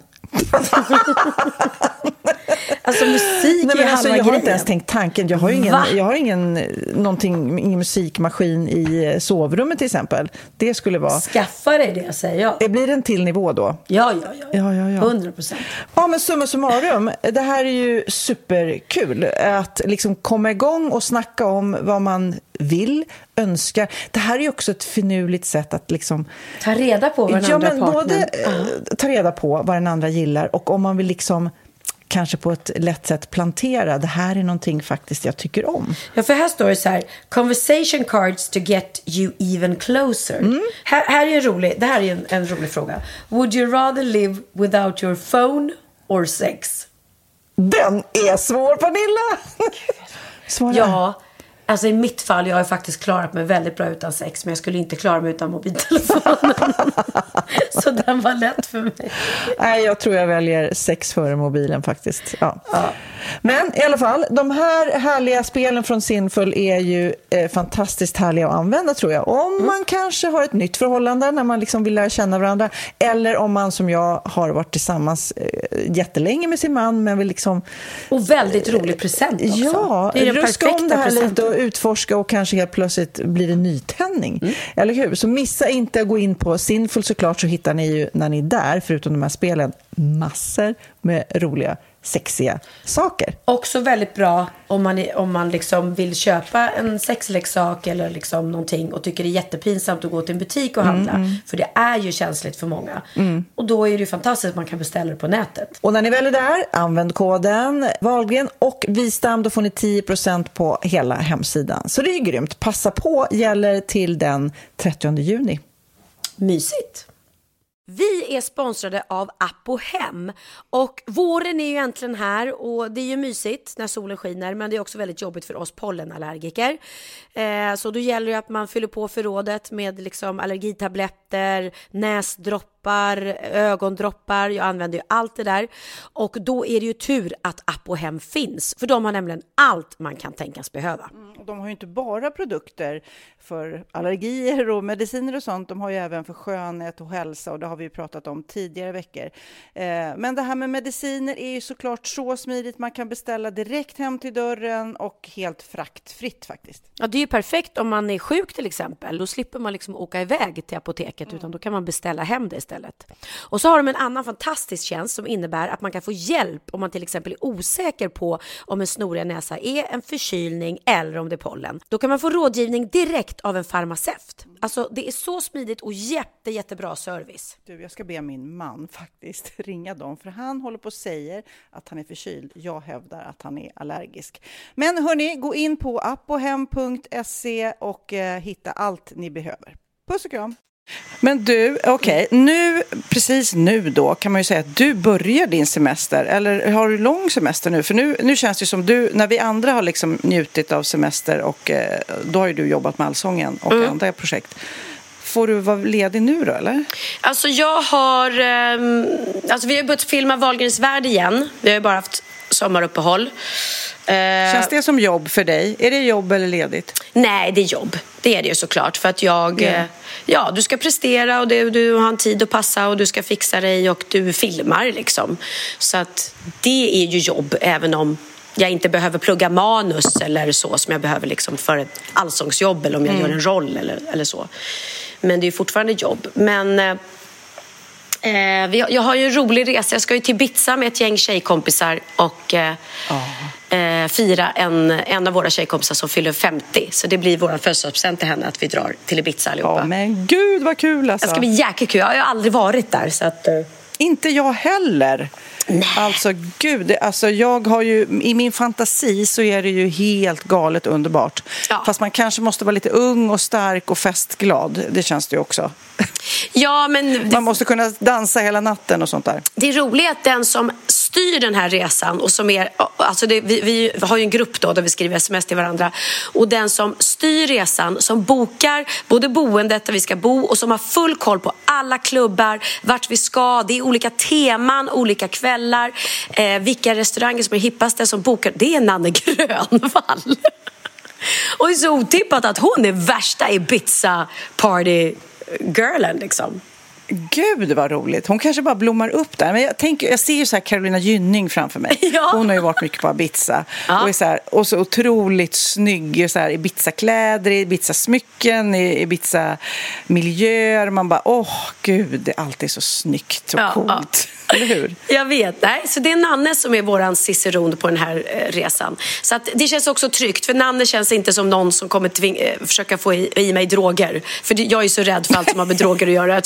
Alltså musik. Nej, men är alltså, jag har grejen. Inte ens tänkt tanken. Jag har ju ingen, Va? jag har ingen, någonting, ingen musikmaskin i sovrummet till exempel. Det skulle vara... Skaffa dig det, säger jag. Det blir en till nivå då. Ja, ja, ja. ja, ja, ja. hundra procent. Ja, men summa summarum. Det här är ju superkul. Att liksom komma igång och snacka om vad man vill, önskar. Det här är ju också ett finurligt sätt att liksom... ta reda på vad den ja, andra men partnern... både uh-huh. ta reda på vad den andra gillar, och om man vill liksom kanske på ett lätt sätt plantera. Det här är någonting faktiskt jag tycker om. Ja, för här står det så här: conversation cards to get you even closer. Mm. Här, här är en rolig, det här är en, en rolig fråga. Would you rather live without your phone or sex? Den är svår, Pernilla. Svåra. Ja, alltså i mitt fall, jag har faktiskt klarat mig väldigt bra utan sex, men jag skulle inte klara mig utan mobiltelefonen. Så den var lätt för mig. Nej, jag tror jag väljer sex före mobilen faktiskt. Ja. Ja. Men i alla fall, de här härliga spelen från Sinful är ju eh, fantastiskt härliga att använda, tror jag. Om mm. man kanske har ett nytt förhållande när man liksom vill lära känna varandra, eller om man som jag har varit tillsammans eh, jättelänge med sin man, men vill liksom... Och väldigt rolig present också. Ja, det är den ruska om det här presenten. Lite och utforska, och kanske helt plötsligt blir det nytändning. Mm. Eller hur? Så missa inte att gå in på Sinful, såklart, så hittar ni ju när ni är där, förutom de här spelen, massor med roliga sexiga saker. Också väldigt bra om man, är, om man liksom vill köpa en sexleksak eller liksom någonting och tycker det är jättepinsamt att gå till en butik och handla. Mm, mm. För det är ju känsligt för många. Mm. Och då är det ju fantastiskt att man kan beställa det på nätet. Och när ni väl är där, använd koden Wahlgren och Wistam, då får ni tio procent på hela hemsidan. Så det är grymt. Passa på, gäller till den trettionde juni. Mysigt. Vi är sponsrade av Apohem och våren är ju äntligen här och det är ju mysigt när solen skiner, men det är också väldigt jobbigt för oss pollenallergiker. Eh, så då gäller det att man fyller på förrådet med liksom allergitabletter, näsdroppar, ögondroppar. Jag använder ju allt det där, och då är det ju tur att Apohem finns, för de har nämligen allt man kan tänkas behöva. Mm, de har ju inte bara produkter för allergier och mediciner och sånt, de har ju även för skönhet och hälsa, och det har vi ju pratat om tidigare veckor. Eh, men det här med mediciner är ju såklart så smidigt, man kan beställa direkt hem till dörren och helt fraktfritt faktiskt. Ja, det är ju perfekt om man är sjuk till exempel, då slipper man liksom åka iväg till apoteket, mm. utan då kan man beställa hem det istället. Och så har de en annan fantastisk tjänst som innebär att man kan få hjälp om man till exempel är osäker på om en snorig näsa är en förkylning eller om det är pollen. Då kan man få rådgivning direkt av en farmaceut. Alltså det är så smidigt och jätte, jättebra service. Du, jag ska be min man faktiskt ringa dem, för han håller på och säger att han är förkyld. Jag hävdar att han är allergisk. Men hörni, gå in på apohem punkt se och eh, hitta allt ni behöver. Puss och kram! Men du, okej, okay, nu, precis nu då kan man ju säga att du börjar din semester, eller har du lång semester nu? För nu, nu känns det som du, när vi andra har liksom njutit av semester, och eh, då har ju du jobbat med Allsången och mm. andra projekt. Får du vara ledig nu då, eller? Alltså jag har, eh, alltså vi har börjat filma Wahlgrens värld igen. Vi har ju bara haft sommaruppehåll. Känns det som jobb för dig? Är det jobb eller ledigt? Nej, det är jobb. Det är det ju såklart. För att jag, yeah. ja, du ska prestera och det, du har en tid att passa och du ska fixa dig och du filmar liksom. Så att det är ju jobb, även om jag inte behöver plugga manus eller så som jag behöver liksom för ett allsångsjobb, eller om jag mm. gör en roll eller, eller så. Men det är ju fortfarande jobb. Men eh, jag har ju en rolig resa. Jag ska ju till Ibiza med ett gäng tjejkompisar och eh, oh. eh, fira en, en av våra tjejkompisar som fyller femtio. Så det blir vår födelsedagspresent till henne att vi drar till Ibiza allihopa. Ja, men gud vad kul alltså. Det ska bli jäkligt kul. Jag har ju aldrig varit där så att... Eh... Inte jag heller. Nej. Alltså gud, alltså jag har ju, i min fantasi så är det ju helt galet underbart. Ja. Fast man kanske måste vara lite ung och stark och festglad. Det känns det ju också. Ja, men man måste kunna dansa hela natten och sånt där. Det är roligt att den som styr den här resan och som är, alltså det, vi, vi har ju en grupp då där vi skriver sms till varandra, och den som styr resan, som bokar både boendet där vi ska bo och som har full koll på alla klubbar, vart vi ska, det är olika teman, olika kvällar, eh, vilka restauranger som är hippaste som bokar, det är Nanne Grönvall. Och det är så otippat att hon är värsta Ibiza party girlen liksom. Gud vad roligt. Hon kanske bara blommar upp där. Men jag tänker, jag ser ju så här Carolina Gynning framför mig. Ja. Hon har ju varit mycket på Ibiza. Ja. Och, är så här, och så otroligt snygg så här, Ibiza-kläder, Ibiza-smycken, Ibiza-miljöer. Man bara, åh oh, gud, det är alltid så snyggt och ja, coolt. Ja. Eller hur? Jag vet, nej. Så det är Nanne som är våran ciceron på den här eh, resan. Så att det känns också tryggt. För Nanne känns inte som någon som kommer tving- eh, försöka få i, i mig droger. För det, jag är så rädd för allt som har med droger att göra. Jag tror att alla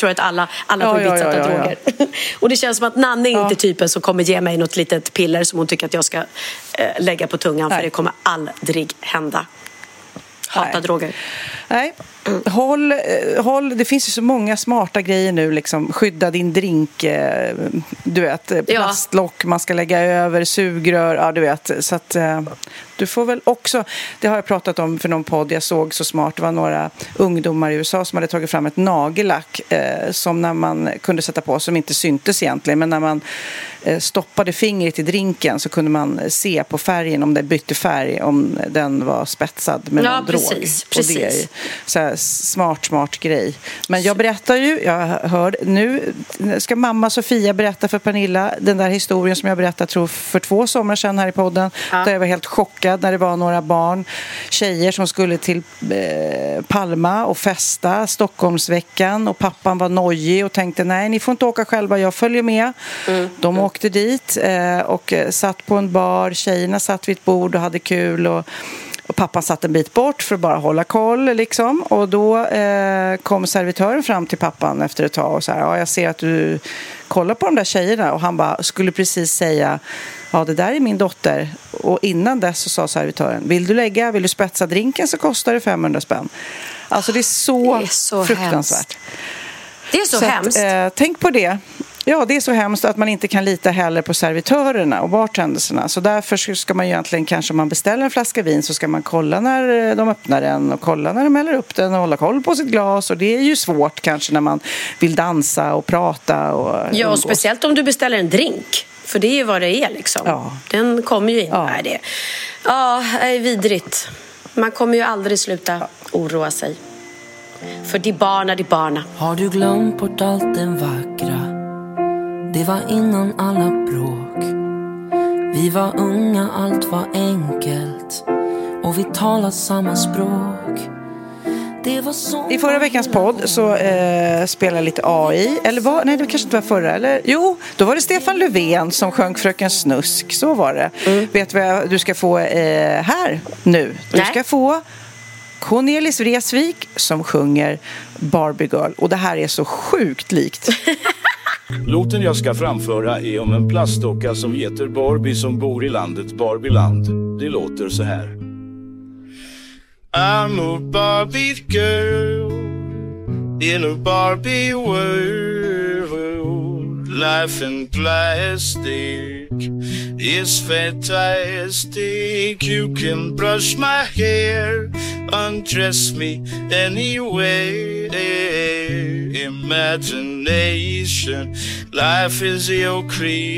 alla Ja, får ja, vitt sätta ja, ja, ja. droger. Och det känns som att Nanne är Ja. inte typen som kommer ge mig något litet piller som hon tycker att jag ska eh, lägga på tungan. Nej. För det kommer aldrig hända. Hata Nej. droger. Nej, håll, eh, håll, det finns ju så många smarta grejer nu, liksom skydda din drink, eh, du vet, eh, plastlock man ska lägga över, sugrör, ja du vet, så att eh, du får väl också, det har jag pratat om för någon podd jag såg så smart, det var några ungdomar i U S A som hade tagit fram ett nagellack eh, som när man kunde sätta på, som inte syntes egentligen, men när man eh, stoppade fingret i drinken så kunde man se på färgen om det bytte färg, om den var spetsad med Ja, någon drog. precis, Och det är så här smart, smart grej. Men jag berättar ju, jag hör nu ska mamma Sofia berätta för Pernilla den där historien som jag berättade tror för två somrar sedan här i podden. Ja. Där jag var helt chockad när det var några barn, tjejer som skulle till eh, Palma och festa Stockholmsveckan och pappan var nojig och tänkte nej, ni får inte åka själva, jag följer med. Mm. De mm. åkte dit eh, och satt på en bar, tjejerna satt vid ett bord och hade kul och Och pappan satt en bit bort för att bara hålla koll liksom. Och då eh, kom servitören fram till pappan efter ett tag och så här, ja, jag ser att du kollar på de där tjejerna. Och han bara skulle precis säga, ja det där är min dotter. Och innan dess så sa servitören, vill du lägga, vill du spetsa drinken så kostar det femhundra spänn. Alltså det är så, det är så fruktansvärt. Hemskt. Det är så, så hemskt. Att, eh, tänk på det. Ja, det är så hemskt att man inte kan lita heller på servitörerna och bartenderserna. Så därför ska man ju egentligen, kanske om man beställer en flaska vin så ska man kolla när de öppnar den och kolla när de häller upp den och hålla koll på sitt glas. Och det är ju svårt kanske när man vill dansa och prata. Och ja, och speciellt om du beställer en drink. För det är ju vad det är liksom. Ja. Den kommer ju in. Ja, Nej, det. Ja, det är vidrigt. Man kommer ju aldrig sluta ja. oroa sig. För de barna, de barna. Har du glömt bort allt den vackra? Det var innan alla bråk. Vi var unga, allt var enkelt. Och vi talade samma språk. Det var så. I förra veckans podd så eh, spelade lite A I. Eller var, nej, det kanske inte var förra. Eller, jo, då var det Stefan Löfven som sjöng Fröken Snusk. Så var det. Mm. Vet du vad du ska få eh, här nu? Du nej. ska få Cornelis Vreeswijk som sjunger Barbie Girl. Och det här är så sjukt likt. Låten jag ska framföra är om en plastdocka som heter Barbie som bor i landet Barbieland. Det låter så här. I'm a Barbie girl in a Barbie world. Life in plastic is fantastic. You can brush my hair, undress me anyway. Imagination, life is your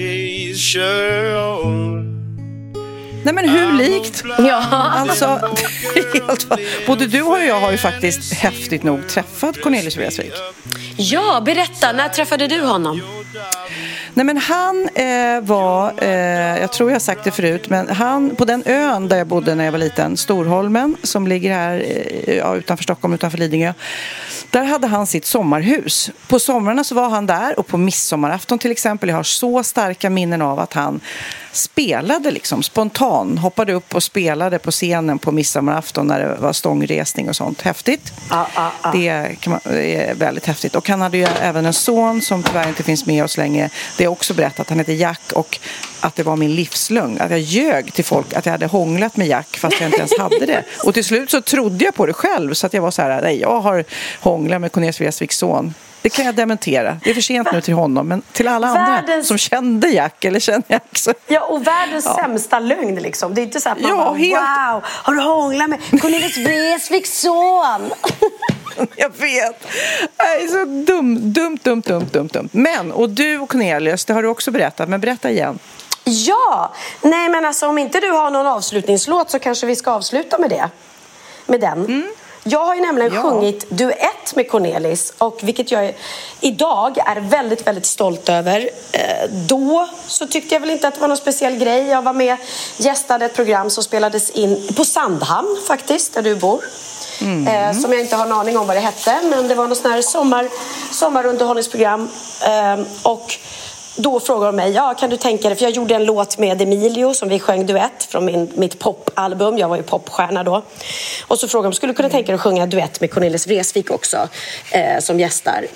creation. Nej, men hur likt? Ja. Alltså, helt, både du och jag har ju faktiskt häftigt nog träffat Cornelis Vreeswijk. Ja, berätta. När träffade du honom? Nej, men han eh, var, eh, jag tror jag har sagt det förut, men han på den ön där jag bodde när jag var liten, Storholmen, som ligger här eh, ja, utanför Stockholm, utanför Lidingö. Där hade han sitt sommarhus. På somrarna så var han där och på midsommarafton till exempel, jag har så starka minnen av att han spelade liksom spontan, hoppade upp och spelade på scenen på midsommarafton när det var stångresning och sånt. Häftigt. Ah, ah, ah. Det, kan man, det är väldigt häftigt. Och han hade ju även en son som tyvärr inte finns med oss länge. Det är också berättat. Han heter Jack och att det var min livslögn. Att jag ljög till folk att jag hade hånglat med Jack fast jag inte ens hade det. Och till slut så trodde jag på det själv. Så att jag var så här, nej, jag har hånglat med Cornelis Vreeswijks son. Det kan jag dementera. Det är för sent nu till honom. Men till alla världens... andra som kände Jack eller kände Jack så... Ja, och världens ja. sämsta lögn liksom. Det är inte så att man ja, bara, helt... wow, har du hånglat med Cornelis Vreeswijks son? Jag vet. Det är så dumt, dumt, dumt, dumt, dumt, dumt. Men, och du och Cornelis, det har du också berättat. Men berätta igen. Ja, nej men alltså om inte du har någon avslutningslåt så kanske vi ska avsluta med det. Med den. Mm. Jag har ju nämligen ja. sjungit duett med Cornelis och vilket jag idag är väldigt, väldigt stolt över. Då så tyckte jag väl inte att det var någon speciell grej. Jag var med, gästade ett program som spelades in på Sandhamn faktiskt, där du bor. Mm. Som jag inte har en aning om vad det hette, men det var någon sån här sommar, sommarunderhållningsprogram. Och då frågade de mig, ja kan du tänka dig, för jag gjorde en låt med Emilio som vi sjöng duett från min, mitt popalbum, jag var ju popstjärna då. Och så frågade de, skulle du kunna tänka dig att sjunga duett med Cornelis Vreeswijk också eh, som gästar.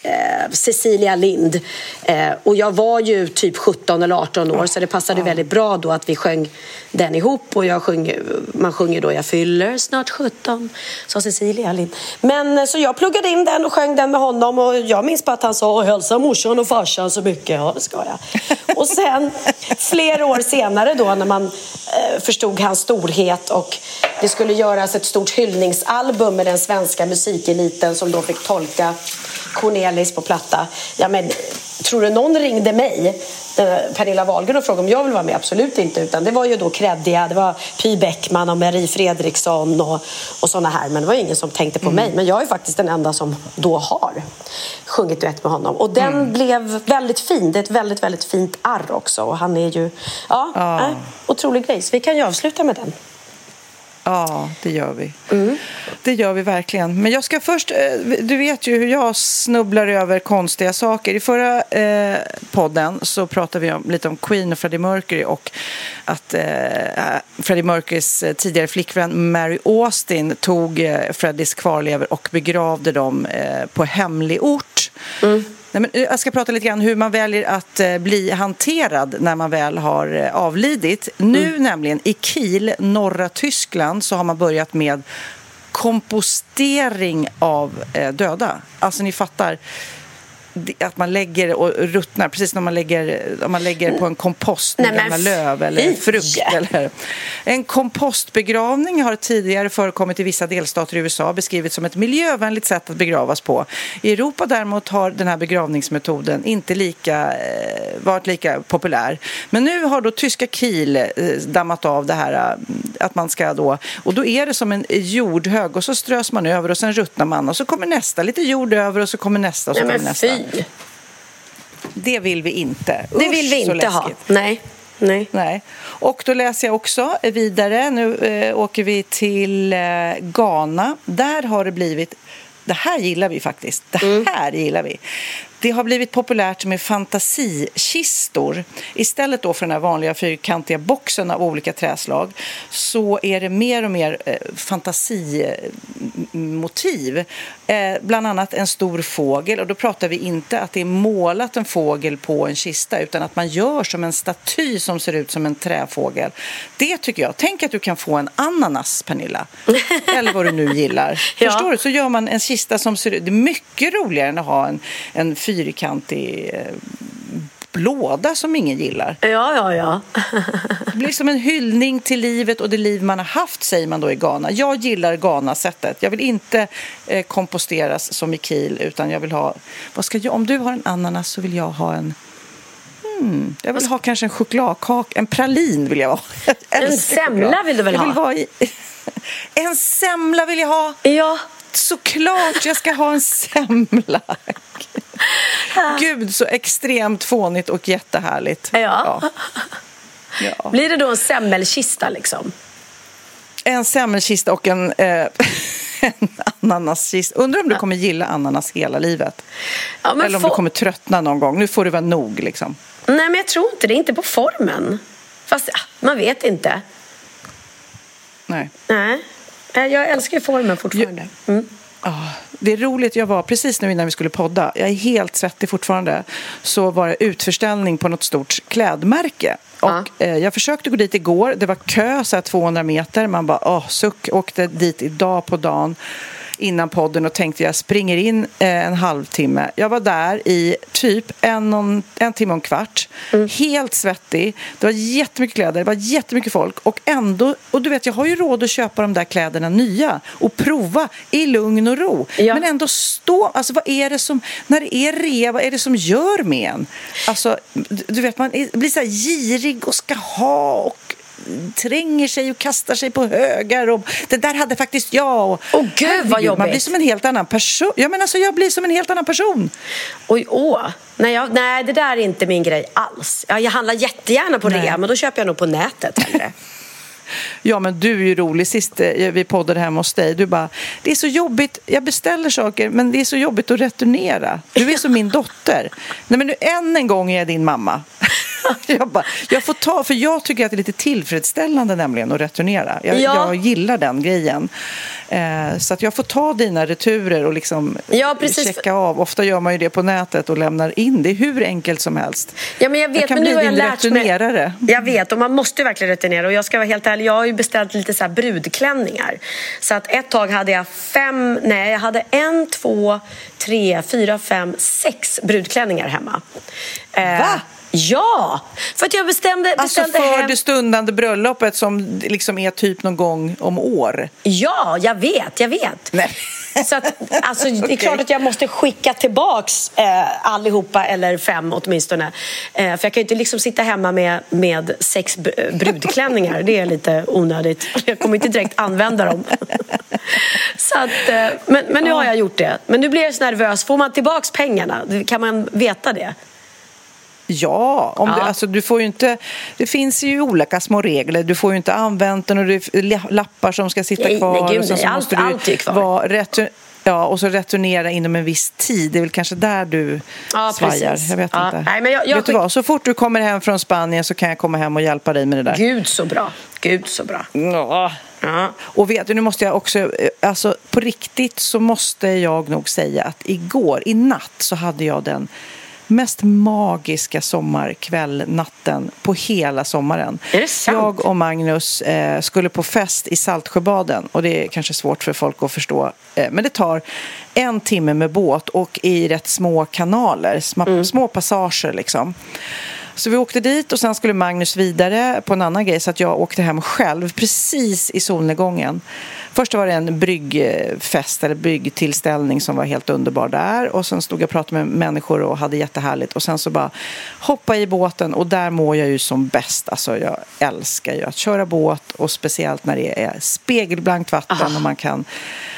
eh, Cecilia Lind. Eh, och jag var ju typ sjutton eller arton år, så det passade Ja. väldigt bra då att vi sjöng den ihop. Och jag sjöng, man sjunger då jag fyller snart sjutton, sa Cecilia Lind. Men eh, så jag pluggade in den och sjöng den med honom. Och jag minns på att han sa hälsa morsan och farsan så mycket. Ja, det ska jag. Och sen flera år senare då när man eh, förstod hans storhet och det skulle göras ett stort hyllningsalbum med den svenska musikeliten som då fick tolka Cornelis på platta. Ja, men tror du någon ringde mig, Pernilla Wahlgren, och frågade om jag vill vara med? Absolut inte, utan det var ju då Kreddia, det var Py Bäckman och Marie Fredriksson och, och såna här, men det var ingen som tänkte på mm. mig. Men jag är faktiskt den enda som då har sjungit duett med honom, och den mm. blev väldigt fin. Det är ett väldigt, väldigt fint arr också, och han är ju ja, ah. äh, otrolig grej, så vi kan ju avsluta med den. Ja, det gör vi. Mm. Det gör vi verkligen. Men jag ska först, du vet ju hur jag snubblar över konstiga saker. I förra eh, podden så pratade vi om, lite om Queen och Freddie Mercury, och att eh, Freddie Mercurys tidigare flickvän Mary Austin tog eh, Freddies kvarlever och begravde dem eh, på hemlig ort. Mm. Nej, men jag ska prata lite grann hur man väljer att eh, bli hanterad när man väl har eh, avlidit. Nu mm. nämligen i Kiel, norra Tyskland, så har man börjat med kompostering av eh, döda. Alltså ni fattar att man lägger och ruttnar, precis när man lägger, om man lägger på en kompost med gamla löv eller frukt. Eller. En kompostbegravning har tidigare förekommit i vissa delstater i U S A, beskrivits som ett miljövänligt sätt att begravas på. I Europa däremot har den här begravningsmetoden inte lika, eh, varit lika populär. Men nu har då tyska Kiel eh, dammat av det här att man ska då, och då är det som en jordhög och så strös man över och sen ruttnar man och så kommer nästa, lite jord över och så kommer nästa och så kommer nästa. Fy. Det vill vi inte. Det vill vi inte ha. Nej. Nej. Nej. Och då läser jag också vidare. Nu eh, åker vi till eh, Ghana. Där har det blivit, det här gillar vi faktiskt. Det här mm. gillar vi. Det har blivit populärt med fantasikistor. Istället då för den här vanliga fyrkantiga boxen av olika träslag så är det mer och mer eh, fantasimotiv. Eh, bland annat en stor fågel, och då pratar vi inte att det är målat en fågel på en kista utan att man gör som en staty som ser ut som en träfågel. Det tycker jag. Tänk att du kan få en ananas, Pernilla. Eller vad du nu gillar. Ja. Förstår du? Så gör man en kista som ser ut. Det är mycket roligare än att ha en, en fyrkantig eh, låda som ingen gillar. Ja, ja, ja. Det blir som en hyllning till livet och det liv man har haft, säger man då i Ghana. Jag gillar Ghana-sättet. Jag vill inte eh, komposteras som i Kiel, utan jag vill ha, vad ska jag, om du har en ananas så vill jag ha en hmm, jag vill ha kanske en chokladkaka, en pralin vill jag ha. En semla vill du väl ha? Jag vill vara i, en semla vill jag ha. Ja. Såklart jag ska ha en semla. Gud, så extremt fånigt och jättehärligt. Ja. Ja. Ja. Blir det då en semmelkista liksom? En semmelkista och en, eh, en ananaskista. Undrar om du kommer gilla ananas hela livet. Ja, men eller om få... du kommer tröttna någon gång. Nu får det vara nog liksom. Nej, men jag tror inte det. Inte på formen. Fast ja, man vet inte. Nej. Nej. Jag älskar formen fortfarande. Mm. Oh, det är roligt, jag var precis nu innan vi skulle podda, jag är helt svettig fortfarande, så var det utförställning på något stort klädmärke. Och ah. eh, jag försökte gå dit igår, det var kö så här tvåhundra meter, man bara, åh, oh, suck, åkte dit idag på dagen innan podden och tänkte jag springer in eh, en halvtimme. Jag var där i typ en, en, en timme och en kvart. Mm. Helt svettig. Det var jättemycket kläder, det var jättemycket folk. Och ändå, och du vet, jag har ju råd att köpa de där kläderna nya och prova i lugn och ro. Ja. Men ändå stå, alltså vad är det som, när det är re, vad är det som gör med en? Alltså, du vet, man blir så här girig och ska ha och tränger sig och kastar sig på högar och det där hade faktiskt jag och åh gud vad jobbigt. Man blir som en helt annan person. Ja, men alltså jag blir som en helt annan person. Oj, åh. Nej, jag, nej, det där är inte min grej alls. Jag, jag handlar jättegärna på rea, men då köper jag nog på nätet hellre. Ja, men du är ju rolig. Sist vi poddade hemma hos dig, du bara, det är så jobbigt, jag beställer saker men det är så jobbigt att returnera. Du är som min dotter. Nej, men nu än en gång är jag din mamma. jag, bara, jag får ta, för jag tycker att det är lite tillfredsställande nämligen att returnera. Jag, ja. jag gillar den grejen. Eh, så att jag får ta dina returer och liksom ja, checka av. Ofta gör man ju det på nätet och lämnar in. Det är hur enkelt som helst. Ja, men jag vet, jag kan men bli nu har jag din lärt returnerare. mig. Jag vet, och man måste ju verkligen returnera. Och jag ska vara helt ärlig, jag har ju beställt lite så här brudklänningar. Så att ett tag hade jag fem, nej jag hade en, två, tre, fyra, fem, sex brudklänningar hemma. Va? Eh, Ja, för att jag bestämde, alltså bestämde för hem... det stundande bröllopet som liksom är typ någon gång om år. Ja, jag vet, jag vet. Nej. Så att, alltså, det är klart att jag måste skicka tillbaks eh, allihopa, eller fem åtminstone. Eh, för jag kan ju inte liksom sitta hemma med, med sex brudklänningar. Det är lite onödigt. Jag kommer inte direkt använda dem. Så att, eh, men, men nu har jag gjort det. Men nu blir jag så nervös. Får man tillbaks pengarna? Kan man veta det? Ja, om ja. Du, alltså, du får ju inte, det finns ju olika små regler. Du får ju inte använda den och det är lappar som ska sitta nej, kvar. Nej, gud, och sen så allt, måste du allt är kvar. Vara retur, ja, och så returnera inom en viss tid. Det är väl kanske där du ja, svajar. Precis. Jag vet ja. inte. Nej, men jag, jag... Vet du vad? Så fort du kommer hem från Spanien så kan jag komma hem och hjälpa dig med det där. Gud så bra. Gud så bra. Ja. Ja. Och vet du, nu måste jag också, alltså på riktigt så måste jag nog säga att igår, i natt så hade jag den mest magiska sommarkväll natten på hela sommaren. Är det sant? Jag och Magnus eh, skulle på fest i Saltsjöbaden och det är kanske svårt för folk att förstå, eh, men det tar en timme med båt och i rätt små kanaler, små, mm. små passager liksom. Så vi åkte dit och sen skulle Magnus vidare på en annan grej så att jag åkte hem själv precis i solnedgången. Först var det en bryggfest eller bryggtillställning som var helt underbar där och sen stod jag och pratade med människor och hade jättehärligt och sen så bara hoppa i båten och där mår jag ju som bäst. Alltså jag älskar ju att köra båt och speciellt när det är spegelblankt vatten Aha. och man kan...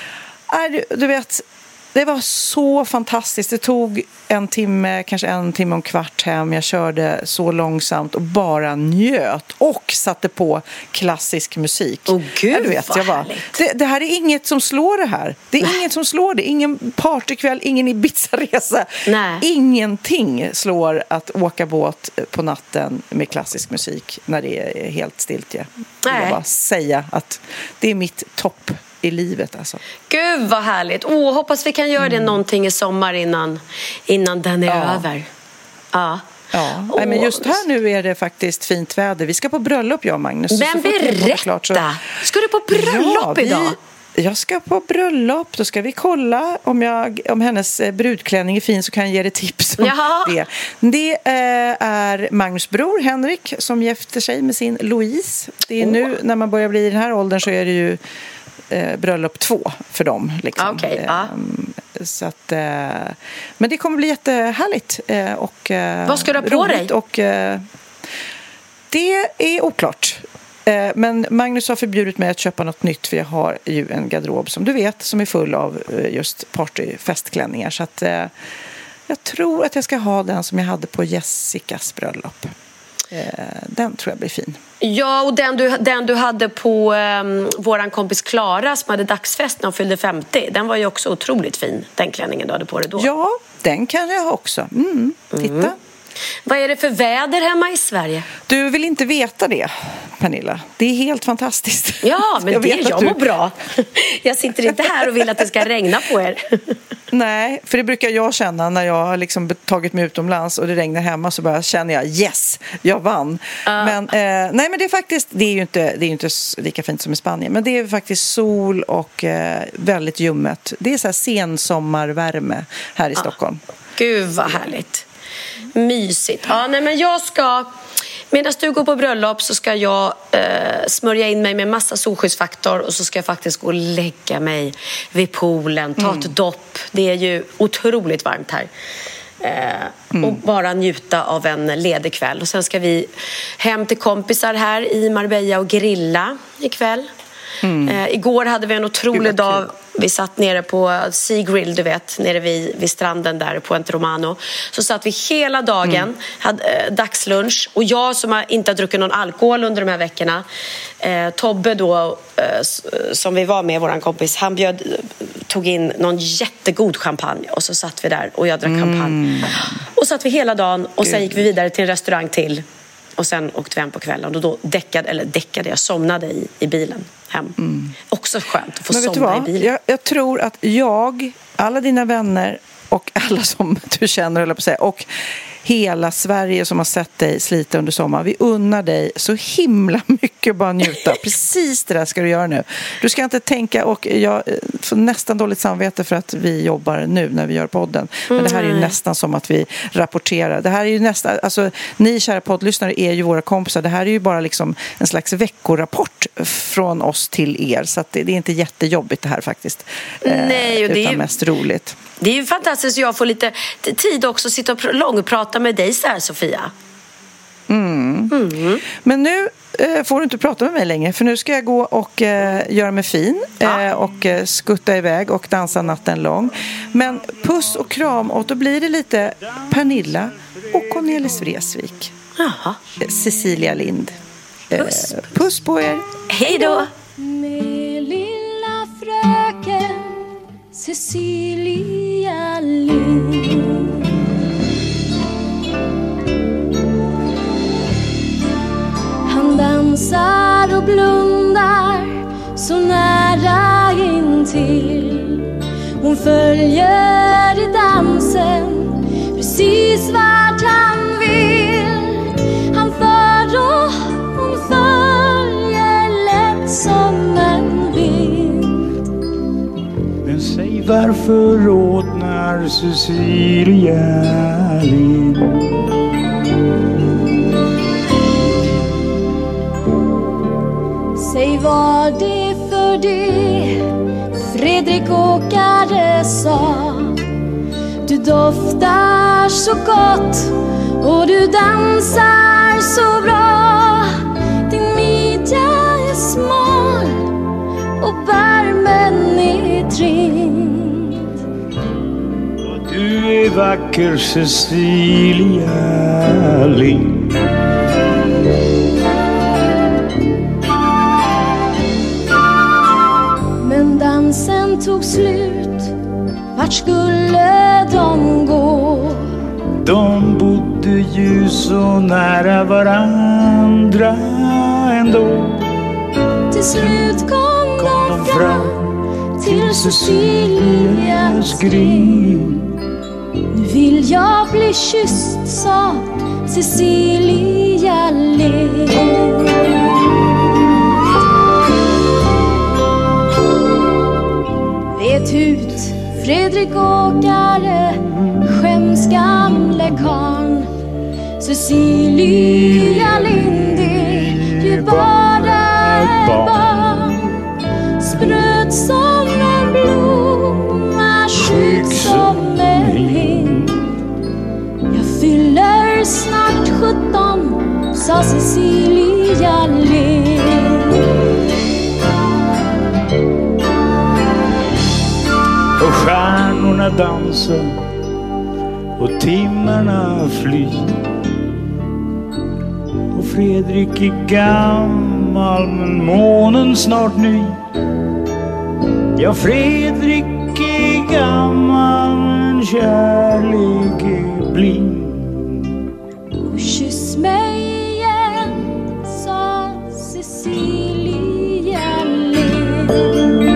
Nej, du, du vet... Det var så fantastiskt. Det tog en timme, kanske en timme och en kvart hem. Jag körde så långsamt och bara njöt. Och satte på klassisk musik. Åh gud, ja, du vet, vad jag bara, det, det här är inget som slår det här. Det är Nej. inget som slår det. Ingen partykväll, ingen Ibiza-resa. Nej. Ingenting slår att åka båt på natten med klassisk musik när det är helt stiltje. Jag vill bara säga att det är mitt topp i livet alltså. Gud vad härligt. Åh, hoppas vi kan göra mm. det någonting i sommar innan, innan den är ja. över. Ja. Ja. Nej, men just här nu är det faktiskt fint väder. Vi ska på bröllop, jag och Magnus. Men berätta! Klart, så... Ska du på bröllop ja, vi... idag? Jag ska på bröllop. Då ska vi kolla om, jag, om hennes brudklänning är fin så kan jag ge dig tips om Jaha. det. Det eh, är Magnus bror Henrik som gifter sig med sin Louise. Det är oh. nu när man börjar bli i den här åldern så är det ju Eh, bröllop två för dem liksom. Okay, eh, ah. så att, eh, men det kommer bli jättehärligt eh, och eh, vad ska du ha på dig? Och, eh, det är oklart eh, men Magnus har förbjudit mig att köpa något nytt för jag har ju en garderob som du vet som är full av eh, just partyfestklänningar så att eh, jag tror att jag ska ha den som jag hade på Jessicas bröllop. Den tror jag blir fin. Ja, och den du, den du hade på um, våran kompis Klara som hade dagsfest när hon fyllde femtio. Den var ju också otroligt fin, den klänningen du hade på dig då. Ja, den kan jag också. Mm, titta. Mm. Vad är det för väder hemma i Sverige? Du vill inte veta det, Pernilla. Det är helt fantastiskt. Ja, men jag det jag du... mår bra. Jag sitter inte här och vill att det ska regna på er. Nej, för det brukar jag känna när jag har liksom tagit mig utomlands och det regnar hemma så bara känner jag yes, jag vann. Uh. Men eh, nej, men det är faktiskt det är ju inte det är ju inte lika fint som i Spanien, men det är faktiskt sol och eh, väldigt ljummet. Det är så här sensommarvärme här i uh. Stockholm. Gud vad härligt. Mysigt. Ja, nej, men jag ska medan du går på bröllop så ska jag eh, smörja in mig med massa solskyddsfaktor och så ska jag faktiskt gå och lägga mig vid poolen, ta ett mm. dopp. Det är ju otroligt varmt här. Eh, mm. Och bara njuta av en ledig kväll. Och sen ska vi hem till kompisar här i Marbella och grilla ikväll. Mm. Eh, igår hade vi en otrolig dag. Vi satt nere på Sea Grill, du vet, nere vid, vid stranden där på Puente Romano. Så satt vi hela dagen, mm. hade eh, dagslunch. Och jag som har inte har druckit någon alkohol under de här veckorna, eh, Tobbe då, eh, som vi var med, våran kompis, han bjöd, tog in någon jättegod champagne. Och så satt vi där och jag drack mm. champagne. Och satt vi hela dagen och sen gick vi vidare till en restaurang till. Och sen åkte vi hem på kvällen och då däckade, eller däckade, jag somnade i, i bilen hem. Mm. Också skönt att få somna i bilen. Jag, jag tror att jag, alla dina vänner och alla som du känner, eller på att säga, och hela Sverige som har sett dig slita under sommaren, vi unnar dig så himla mycket, bara njuta. Precis det där ska du göra nu. Du ska inte tänka, och jag får nästan dåligt samvete för att vi jobbar nu när vi gör podden. Men det här är ju nästan som att vi rapporterar. Det här är ju nästan, alltså ni kära poddlyssnare är ju våra kompisar. Det här är ju bara liksom en slags veckorapport från oss till er. Så att det, det är inte jättejobbigt det här faktiskt. Nej, och det utan är ju mest roligt. Det är ju fantastiskt att jag får lite tid också att sitta och långprata med dig så här, Sofia. Mm. Mm. Men nu eh, får du inte prata med mig längre, för nu ska jag gå och eh, göra mig fin ja. eh, och eh, skutta iväg och dansa natten lång. Men puss och kram, och då blir det lite Pernilla och Cornelis Vreeswijk. Jaha. Cecilia Lind. Eh, puss. Puss på er. Hej då. Med lilla fröken Cecilia Lind. Han dansar och blundar så nära intill. Hon följer i dansen precis vart han vill. Han för och hon följer lätt som en vind. Men säg varför rodnar Cecilia Lind? Säg vad det för det Fredrik Åkare sa. Du doftar så gott och du dansar så bra. Din midja är smal och barmen är trimd. Och du är vacker, Cecilia Lind. Men dansen tog slut. Vart skulle de gå? De bodde ju så nära varandra ändå. Till slut kom, kom de fram till Cecilias grind. Nu vill jag bli kysst, sa Cecilia Lind. Vet ut, Fredrik Åkare, skäms gamle karn. Cecilia Lind är ju bara ett barn. Spröt som en blomma, skygg som en vind. Jag fyller snart sjutton, sa Cecilia Lind. Och stjärnorna dansar och timmarna flyr. Och Fredrik är gammal men månen snart ny. Ja, Fredrik är gammal men kärlek är blind. Och kyss mig igen, sa Cecilia Lind.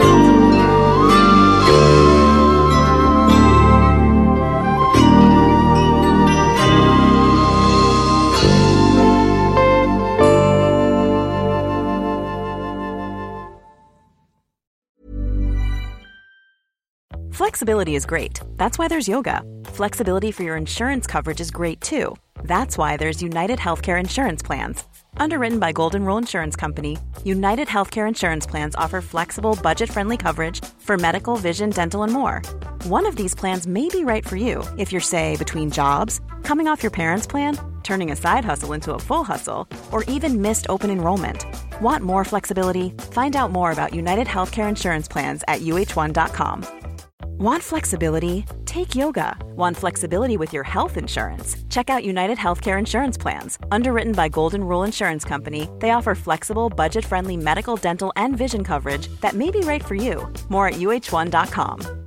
Flexibility is great. That's why there's yoga. Flexibility for your insurance coverage is great too. That's why there's United Healthcare Insurance Plans. Underwritten by Golden Rule Insurance Company, United Healthcare Insurance Plans offer flexible, budget-friendly coverage for medical, vision, dental, and more. One of these plans may be right for you if you're, say, between jobs, coming off your parents' plan, turning a side hustle into a full hustle, or even missed open enrollment. Want more flexibility? Find out more about United Healthcare Insurance Plans at U H one dot com. Want flexibility? Take yoga. Want flexibility with your health insurance? Check out United Healthcare Insurance Plans. Underwritten by Golden Rule Insurance Company, they offer flexible, budget-friendly medical, dental, and vision coverage that may be right for you. More at U H one dot com.